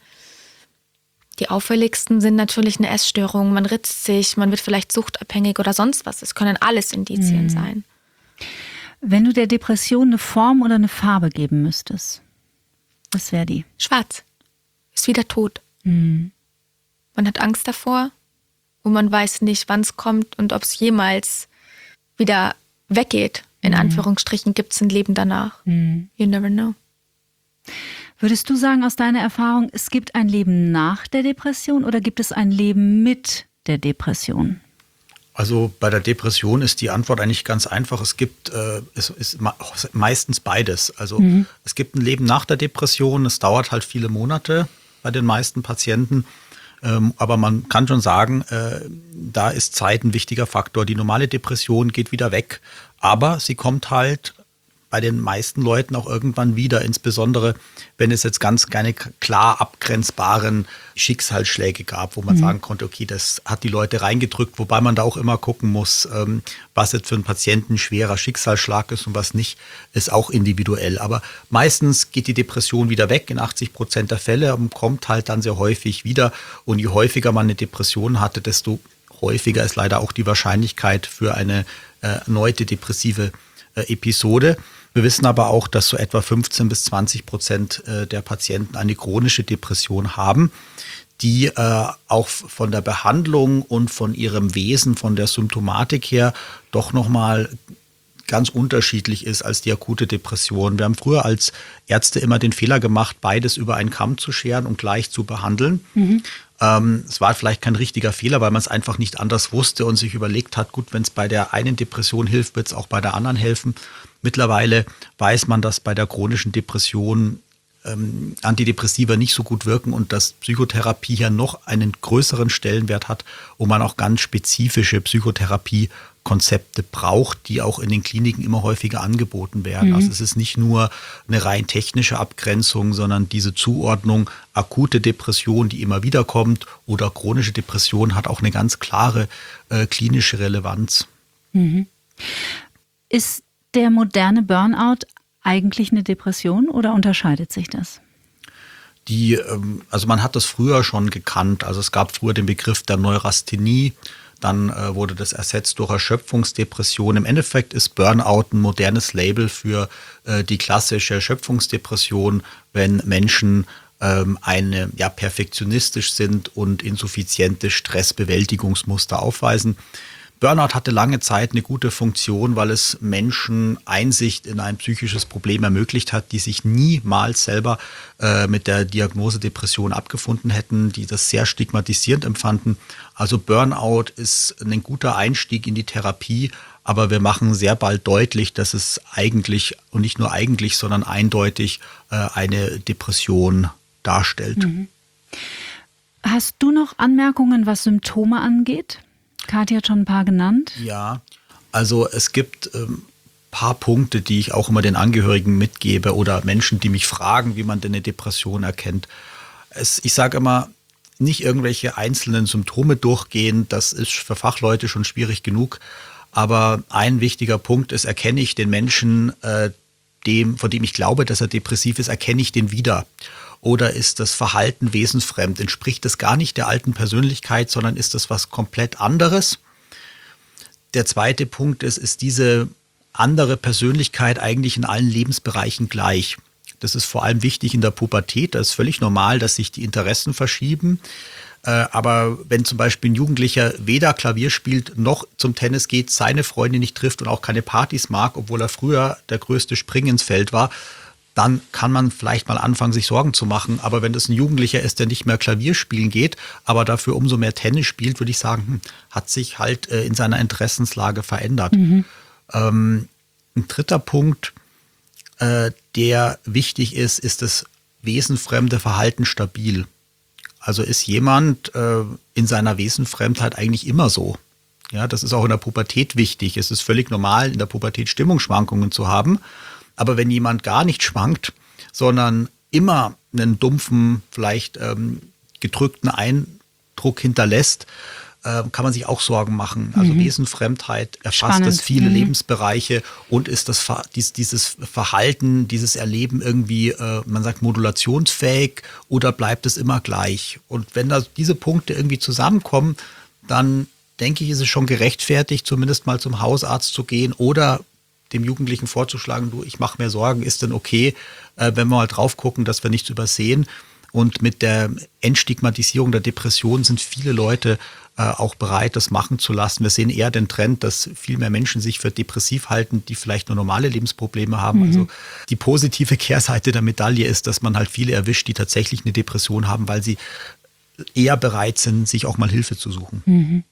Speaker 3: die auffälligsten sind natürlich eine Essstörung, man ritzt sich, man wird vielleicht suchtabhängig oder sonst was. Es können alles Indizien mhm. sein.
Speaker 2: Wenn du der Depression eine Form oder eine Farbe geben müsstest, was wäre die?
Speaker 3: Schwarz. Ist wieder tot.
Speaker 2: Mhm.
Speaker 3: Man hat Angst davor und man weiß nicht, wann es kommt und ob es jemals wieder weggeht. In mhm. Anführungsstrichen gibt es ein Leben danach.
Speaker 2: Mhm.
Speaker 3: You never know.
Speaker 2: Würdest du sagen aus deiner Erfahrung, es gibt ein Leben nach der Depression oder gibt es ein Leben mit der Depression?
Speaker 4: Also bei der Depression ist die Antwort eigentlich ganz einfach. Es gibt äh, es ist meistens beides. Also mhm. es gibt ein Leben nach der Depression. Es dauert halt viele Monate bei den meisten Patienten. Ähm, aber man kann schon sagen, äh, da ist Zeit ein wichtiger Faktor. Die normale Depression geht wieder weg, aber sie kommt halt bei den meisten Leuten auch irgendwann wieder, insbesondere wenn es jetzt ganz keine klar abgrenzbaren Schicksalsschläge gab, wo man mhm. sagen konnte, okay, das hat die Leute reingedrückt, wobei man da auch immer gucken muss, ähm, was jetzt für einen Patienten ein schwerer Schicksalsschlag ist und was nicht, ist auch individuell. Aber meistens geht die Depression wieder weg in achtzig Prozent der Fälle und kommt halt dann sehr häufig wieder. Und je häufiger man eine Depression hatte, desto häufiger ist leider auch die Wahrscheinlichkeit für eine äh, erneute depressive äh, Episode. Wir wissen aber auch, dass so etwa fünfzehn bis zwanzig Prozent der Patienten eine chronische Depression haben, die äh, auch von der Behandlung und von ihrem Wesen, von der Symptomatik her doch nochmal ganz unterschiedlich ist als die akute Depression. Wir haben früher als Ärzte immer den Fehler gemacht, beides über einen Kamm zu scheren und gleich zu behandeln. Mhm. Ähm, es war vielleicht kein richtiger Fehler, weil man es einfach nicht anders wusste und sich überlegt hat, gut, wenn es bei der einen Depression hilft, wird es auch bei der anderen helfen. Mittlerweile weiß man, dass bei der chronischen Depression ähm, Antidepressiva nicht so gut wirken und dass Psychotherapie hier noch einen größeren Stellenwert hat und man auch ganz spezifische Psychotherapiekonzepte braucht, die auch in den Kliniken immer häufiger angeboten werden. Mhm. Also es ist nicht nur eine rein technische Abgrenzung, sondern diese Zuordnung akute Depression, die immer wieder kommt, oder chronische Depression hat auch eine ganz klare äh, klinische Relevanz.
Speaker 2: Mhm. Ist der moderne Burnout eigentlich eine Depression oder unterscheidet sich das?
Speaker 4: Die, also man hat das früher schon gekannt. Also es gab früher den Begriff der Neurasthenie, dann äh, wurde das ersetzt durch Erschöpfungsdepression. Im Endeffekt ist Burnout ein modernes Label für äh, die klassische Erschöpfungsdepression, wenn Menschen ähm, eine, ja, perfektionistisch sind und insuffiziente Stressbewältigungsmuster aufweisen. Burnout hatte lange Zeit eine gute Funktion, weil es Menschen Einsicht in ein psychisches Problem ermöglicht hat, die sich niemals selber äh, mit der Diagnose Depression abgefunden hätten, die das sehr stigmatisierend empfanden. Also Burnout ist ein guter Einstieg in die Therapie, aber wir machen sehr bald deutlich, dass es eigentlich, und nicht nur eigentlich, sondern eindeutig äh, eine Depression darstellt.
Speaker 2: Mhm. Hast du noch Anmerkungen, was Symptome angeht? Kathi hat schon ein paar genannt.
Speaker 4: Ja, also es gibt ein ähm, paar Punkte, die ich auch immer den Angehörigen mitgebe oder Menschen, die mich fragen, wie man denn eine Depression erkennt. Es, ich sage immer, nicht irgendwelche einzelnen Symptome durchgehen, das ist für Fachleute schon schwierig genug. Aber ein wichtiger Punkt ist, erkenne ich den Menschen, äh, dem, von dem ich glaube, dass er depressiv ist, erkenne ich den wieder. Oder ist das Verhalten wesensfremd? Entspricht das gar nicht der alten Persönlichkeit, sondern ist das was komplett anderes? Der zweite Punkt ist, ist diese andere Persönlichkeit eigentlich in allen Lebensbereichen gleich? Das ist vor allem wichtig in der Pubertät. Das ist völlig normal, dass sich die Interessen verschieben. Aber wenn zum Beispiel ein Jugendlicher weder Klavier spielt noch zum Tennis geht, seine Freunde nicht trifft und auch keine Partys mag, obwohl er früher der größte Spring ins Feld war, dann kann man vielleicht mal anfangen, sich Sorgen zu machen. Aber wenn das ein Jugendlicher ist, der nicht mehr Klavier spielen geht, aber dafür umso mehr Tennis spielt, würde ich sagen, hm, hat sich halt äh, in seiner Interessenslage verändert. Mhm. Ähm, ein dritter Punkt, äh, der wichtig ist, ist das wesenfremde Verhalten stabil. Also ist jemand äh, in seiner Wesenfremdheit eigentlich immer so? Ja, das ist auch in der Pubertät wichtig. Es ist völlig normal, in der Pubertät Stimmungsschwankungen zu haben. Aber wenn jemand gar nicht schwankt, sondern immer einen dumpfen, vielleicht ähm, gedrückten Eindruck hinterlässt, äh, kann man sich auch Sorgen machen. Also mhm. Wesenfremdheit erfasst Spannend. das viele mhm. Lebensbereiche und ist das dies, dieses Verhalten, dieses Erleben irgendwie, äh, man sagt, modulationsfähig oder bleibt es immer gleich? Und wenn da diese Punkte irgendwie zusammenkommen, dann denke ich, ist es schon gerechtfertigt, zumindest mal zum Hausarzt zu gehen oder dem Jugendlichen vorzuschlagen, du, ich mache mir Sorgen, ist denn okay, äh, wenn wir mal drauf gucken, dass wir nichts übersehen. Und mit der Entstigmatisierung der Depression sind viele Leute äh, auch bereit, das machen zu lassen. Wir sehen eher den Trend, dass viel mehr Menschen sich für depressiv halten, die vielleicht nur normale Lebensprobleme haben. Mhm. Also die positive Kehrseite der Medaille ist, dass man halt viele erwischt, die tatsächlich eine Depression haben, weil sie eher bereit sind, sich auch mal Hilfe zu suchen.
Speaker 2: Mhm.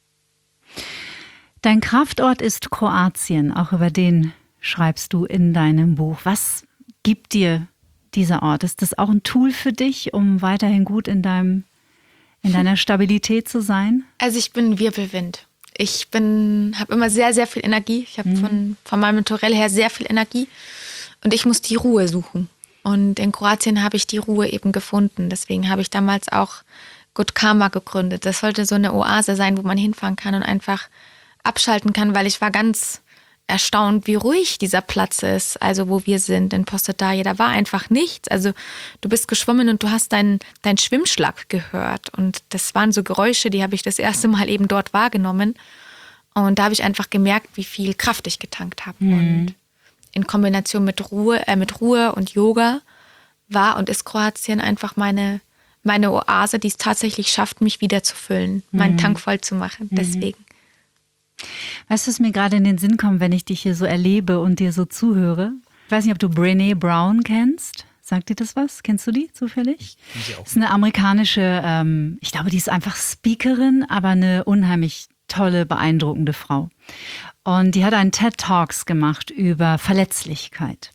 Speaker 2: Dein Kraftort ist Kroatien, auch über den schreibst du in deinem Buch. Was gibt dir dieser Ort? Ist das auch ein Tool für dich, um weiterhin gut in deinem in deiner Stabilität zu sein?
Speaker 3: Also ich bin Wirbelwind. Ich bin, habe immer sehr, sehr viel Energie. Ich habe mhm. von, von meinem Naturell her sehr viel Energie. Und ich muss die Ruhe suchen. Und in Kroatien habe ich die Ruhe eben gefunden. Deswegen habe ich damals auch Good Karma gegründet. Das sollte so eine Oase sein, wo man hinfahren kann und einfach abschalten kann, weil ich war ganz erstaunt, wie ruhig dieser Platz ist, also wo wir sind in Postadaje. Da war einfach nichts. Also du bist geschwommen und du hast deinen dein Schwimmschlag gehört. Und das waren so Geräusche, die habe ich das erste Mal eben dort wahrgenommen. Und da habe ich einfach gemerkt, wie viel Kraft ich getankt habe. Mhm. Und in Kombination mit Ruhe, äh, mit Ruhe und Yoga war und ist Kroatien einfach meine, meine Oase, die es tatsächlich schafft, mich wieder zu füllen, mhm. meinen Tank voll zu machen. Mhm. Deswegen.
Speaker 2: Weißt du, was mir gerade in den Sinn kommt, wenn ich dich hier so erlebe und dir so zuhöre? Ich weiß nicht, ob du Brené Brown kennst. Sagt dir das was? Kennst du die zufällig?
Speaker 4: Ich auch.
Speaker 2: Das ist eine amerikanische, ähm, ich glaube, die ist einfach Speakerin, aber eine unheimlich tolle, beeindruckende Frau. Und die hat einen TED Talks gemacht über Verletzlichkeit.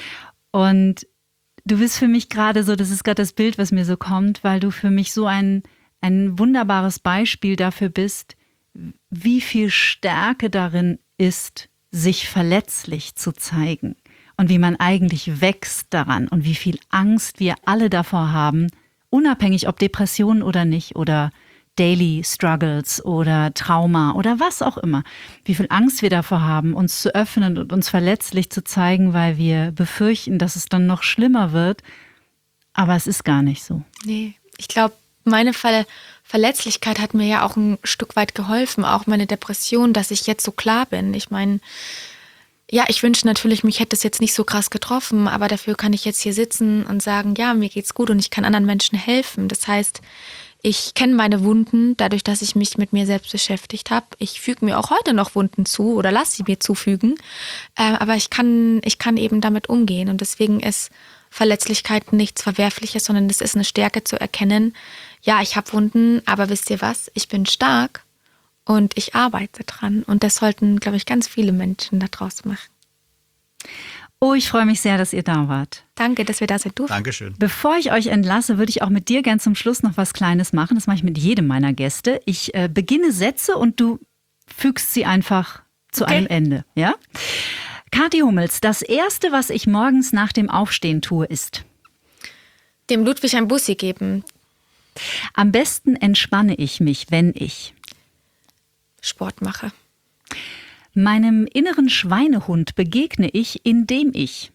Speaker 2: Und du bist für mich gerade so, das ist gerade das Bild, was mir so kommt, weil du für mich so ein, ein wunderbares Beispiel dafür bist, wie viel Stärke darin ist, sich verletzlich zu zeigen und wie man eigentlich wächst daran und wie viel Angst wir alle davor haben, unabhängig ob Depressionen oder nicht oder Daily Struggles oder Trauma oder was auch immer, wie viel Angst wir davor haben, uns zu öffnen und uns verletzlich zu zeigen, weil wir befürchten, dass es dann noch schlimmer wird, aber es ist gar nicht so.
Speaker 3: Nee, ich glaube, meine Ver- Verletzlichkeit hat mir ja auch ein Stück weit geholfen, auch meine Depression, dass ich jetzt so klar bin. Ich meine, ja, ich wünsche natürlich, mich hätte es jetzt nicht so krass getroffen, aber dafür kann ich jetzt hier sitzen und sagen, ja, mir geht's gut und ich kann anderen Menschen helfen. Das heißt, ich kenne meine Wunden, dadurch, dass ich mich mit mir selbst beschäftigt habe. Ich füge mir auch heute noch Wunden zu oder lasse sie mir zufügen, äh, aber ich kann, ich kann eben damit umgehen und deswegen ist Verletzlichkeit nichts Verwerfliches, sondern es ist eine Stärke zu erkennen, ja, ich habe Wunden, aber wisst ihr was, ich bin stark und ich arbeite dran. Und das sollten, glaube ich, ganz viele Menschen da draußen machen.
Speaker 2: Oh, ich freue mich sehr, dass ihr da wart.
Speaker 3: Danke, dass wir da sind durften.
Speaker 4: Dankeschön.
Speaker 2: Bevor ich euch entlasse, würde ich auch mit dir gern zum Schluss noch was Kleines machen. Das mache ich mit jedem meiner Gäste. Ich äh, beginne Sätze und du fügst sie einfach zu
Speaker 3: Okay.
Speaker 2: einem Ende. Ja? Kathi Hummels, das Erste, was ich morgens nach dem Aufstehen tue, ist:
Speaker 3: Dem Ludwig ein Bussi geben,
Speaker 2: Am besten entspanne ich mich, wenn ich
Speaker 3: Sport mache,
Speaker 2: meinem inneren Schweinehund begegne ich, indem ich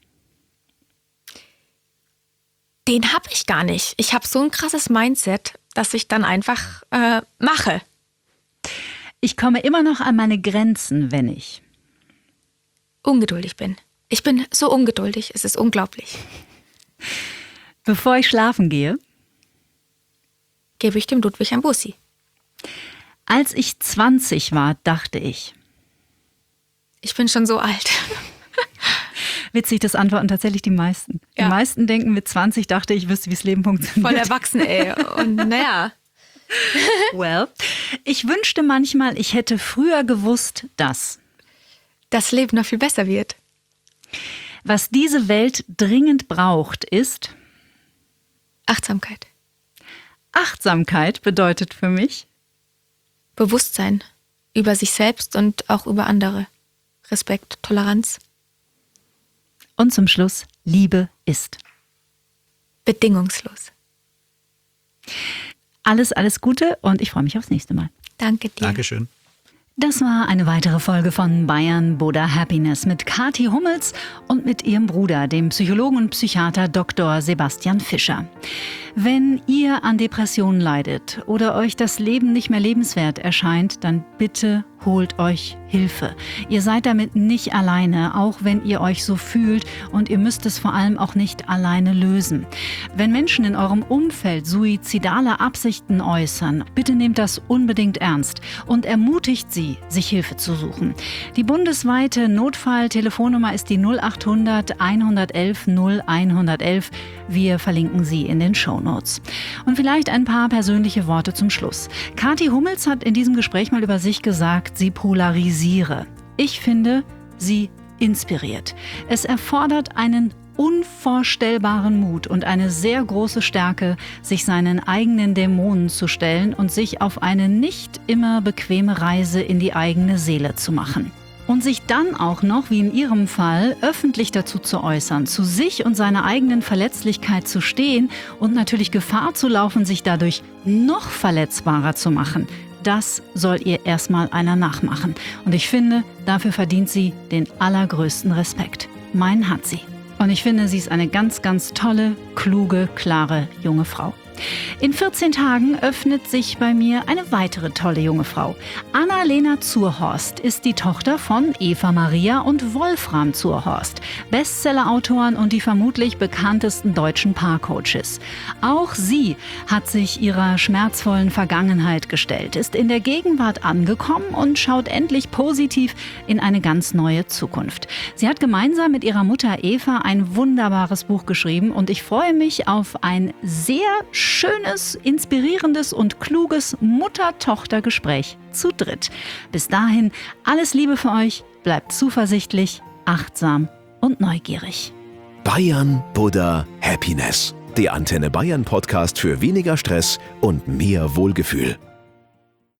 Speaker 3: den habe ich gar nicht. Ich habe so ein krasses Mindset, dass ich dann einfach äh, mache.
Speaker 2: ich komme immer noch an meine Grenzen, wenn ich
Speaker 3: Ungeduldig bin. Ich bin so ungeduldig, es ist unglaublich.
Speaker 2: bevor ich schlafen gehe,
Speaker 3: Gebe ich dem Ludwig ein Bussi.
Speaker 2: als ich zwanzig war, dachte ich.
Speaker 3: Ich bin schon so alt.
Speaker 2: Witzig, das antworten tatsächlich die meisten. Die
Speaker 3: Ja.
Speaker 2: meisten denken, mit zwanzig dachte ich, wüsste, wie das Leben funktioniert.
Speaker 3: Voll erwachsen, ey. Und naja,
Speaker 2: Well, ich wünschte manchmal, ich hätte früher gewusst, dass
Speaker 3: das Leben noch viel besser wird.
Speaker 2: was diese Welt dringend braucht, ist
Speaker 3: Achtsamkeit,
Speaker 2: Achtsamkeit bedeutet für mich
Speaker 3: Bewusstsein über sich selbst und auch über andere. Respekt, Toleranz,
Speaker 2: und zum Schluss Liebe ist.
Speaker 3: bedingungslos.
Speaker 2: Alles, alles Gute und ich freue mich aufs nächste Mal.
Speaker 3: Danke dir.
Speaker 4: Dankeschön.
Speaker 2: Das war eine weitere Folge von Bayern Buddha Happiness mit Kathi Hummels und mit ihrem Bruder, dem Psychologen und Psychiater Doktor Sebastian Fischer. Wenn ihr an Depressionen leidet oder euch das Leben nicht mehr lebenswert erscheint, dann bitte holt euch Hilfe. Ihr seid damit nicht alleine, auch wenn ihr euch so fühlt, und ihr müsst es vor allem auch nicht alleine lösen. Wenn Menschen in eurem Umfeld suizidale Absichten äußern, bitte nehmt das unbedingt ernst und ermutigt sie, sich Hilfe zu suchen. Die bundesweite Notfalltelefonnummer ist die null acht hundert, hundertelf, null hundertelf. Wir verlinken sie in den Shownotes. Und vielleicht ein paar persönliche Worte zum Schluss. Kathi Hummels hat in diesem Gespräch mal über sich gesagt, sie polarisiere. Ich finde, sie inspiriert. Es erfordert einen unvorstellbaren Mut und eine sehr große Stärke, sich seinen eigenen Dämonen zu stellen und sich auf eine nicht immer bequeme Reise in die eigene Seele zu machen. Und sich dann auch noch, wie in Ihrem Fall, öffentlich dazu zu äußern, zu sich und seiner eigenen Verletzlichkeit zu stehen und natürlich Gefahr zu laufen, sich dadurch noch verletzbarer zu machen. Das soll ihr erstmal einer nachmachen. Und ich finde, dafür verdient sie den allergrößten Respekt. Meinen hat sie. Und ich finde, sie ist eine ganz, ganz tolle, kluge, klare junge Frau. In vierzehn Tagen öffnet sich bei mir eine weitere tolle junge Frau. Anna-Lena Zurhorst ist die Tochter von Eva Maria und Wolfram Zurhorst, Bestsellerautoren und die vermutlich bekanntesten deutschen Paarcoaches. Auch sie hat sich ihrer schmerzvollen Vergangenheit gestellt, ist in der Gegenwart angekommen und schaut endlich positiv in eine ganz neue Zukunft. Sie hat gemeinsam mit ihrer Mutter Eva ein wunderbares Buch geschrieben und ich freue mich auf ein sehr schönes, inspirierendes und kluges Mutter-Tochter-Gespräch zu dritt. Bis dahin alles Liebe für euch, bleibt zuversichtlich, achtsam und neugierig.
Speaker 1: Bayern Buddha Happiness. Der Antenne Bayern Podcast für weniger Stress und mehr Wohlgefühl.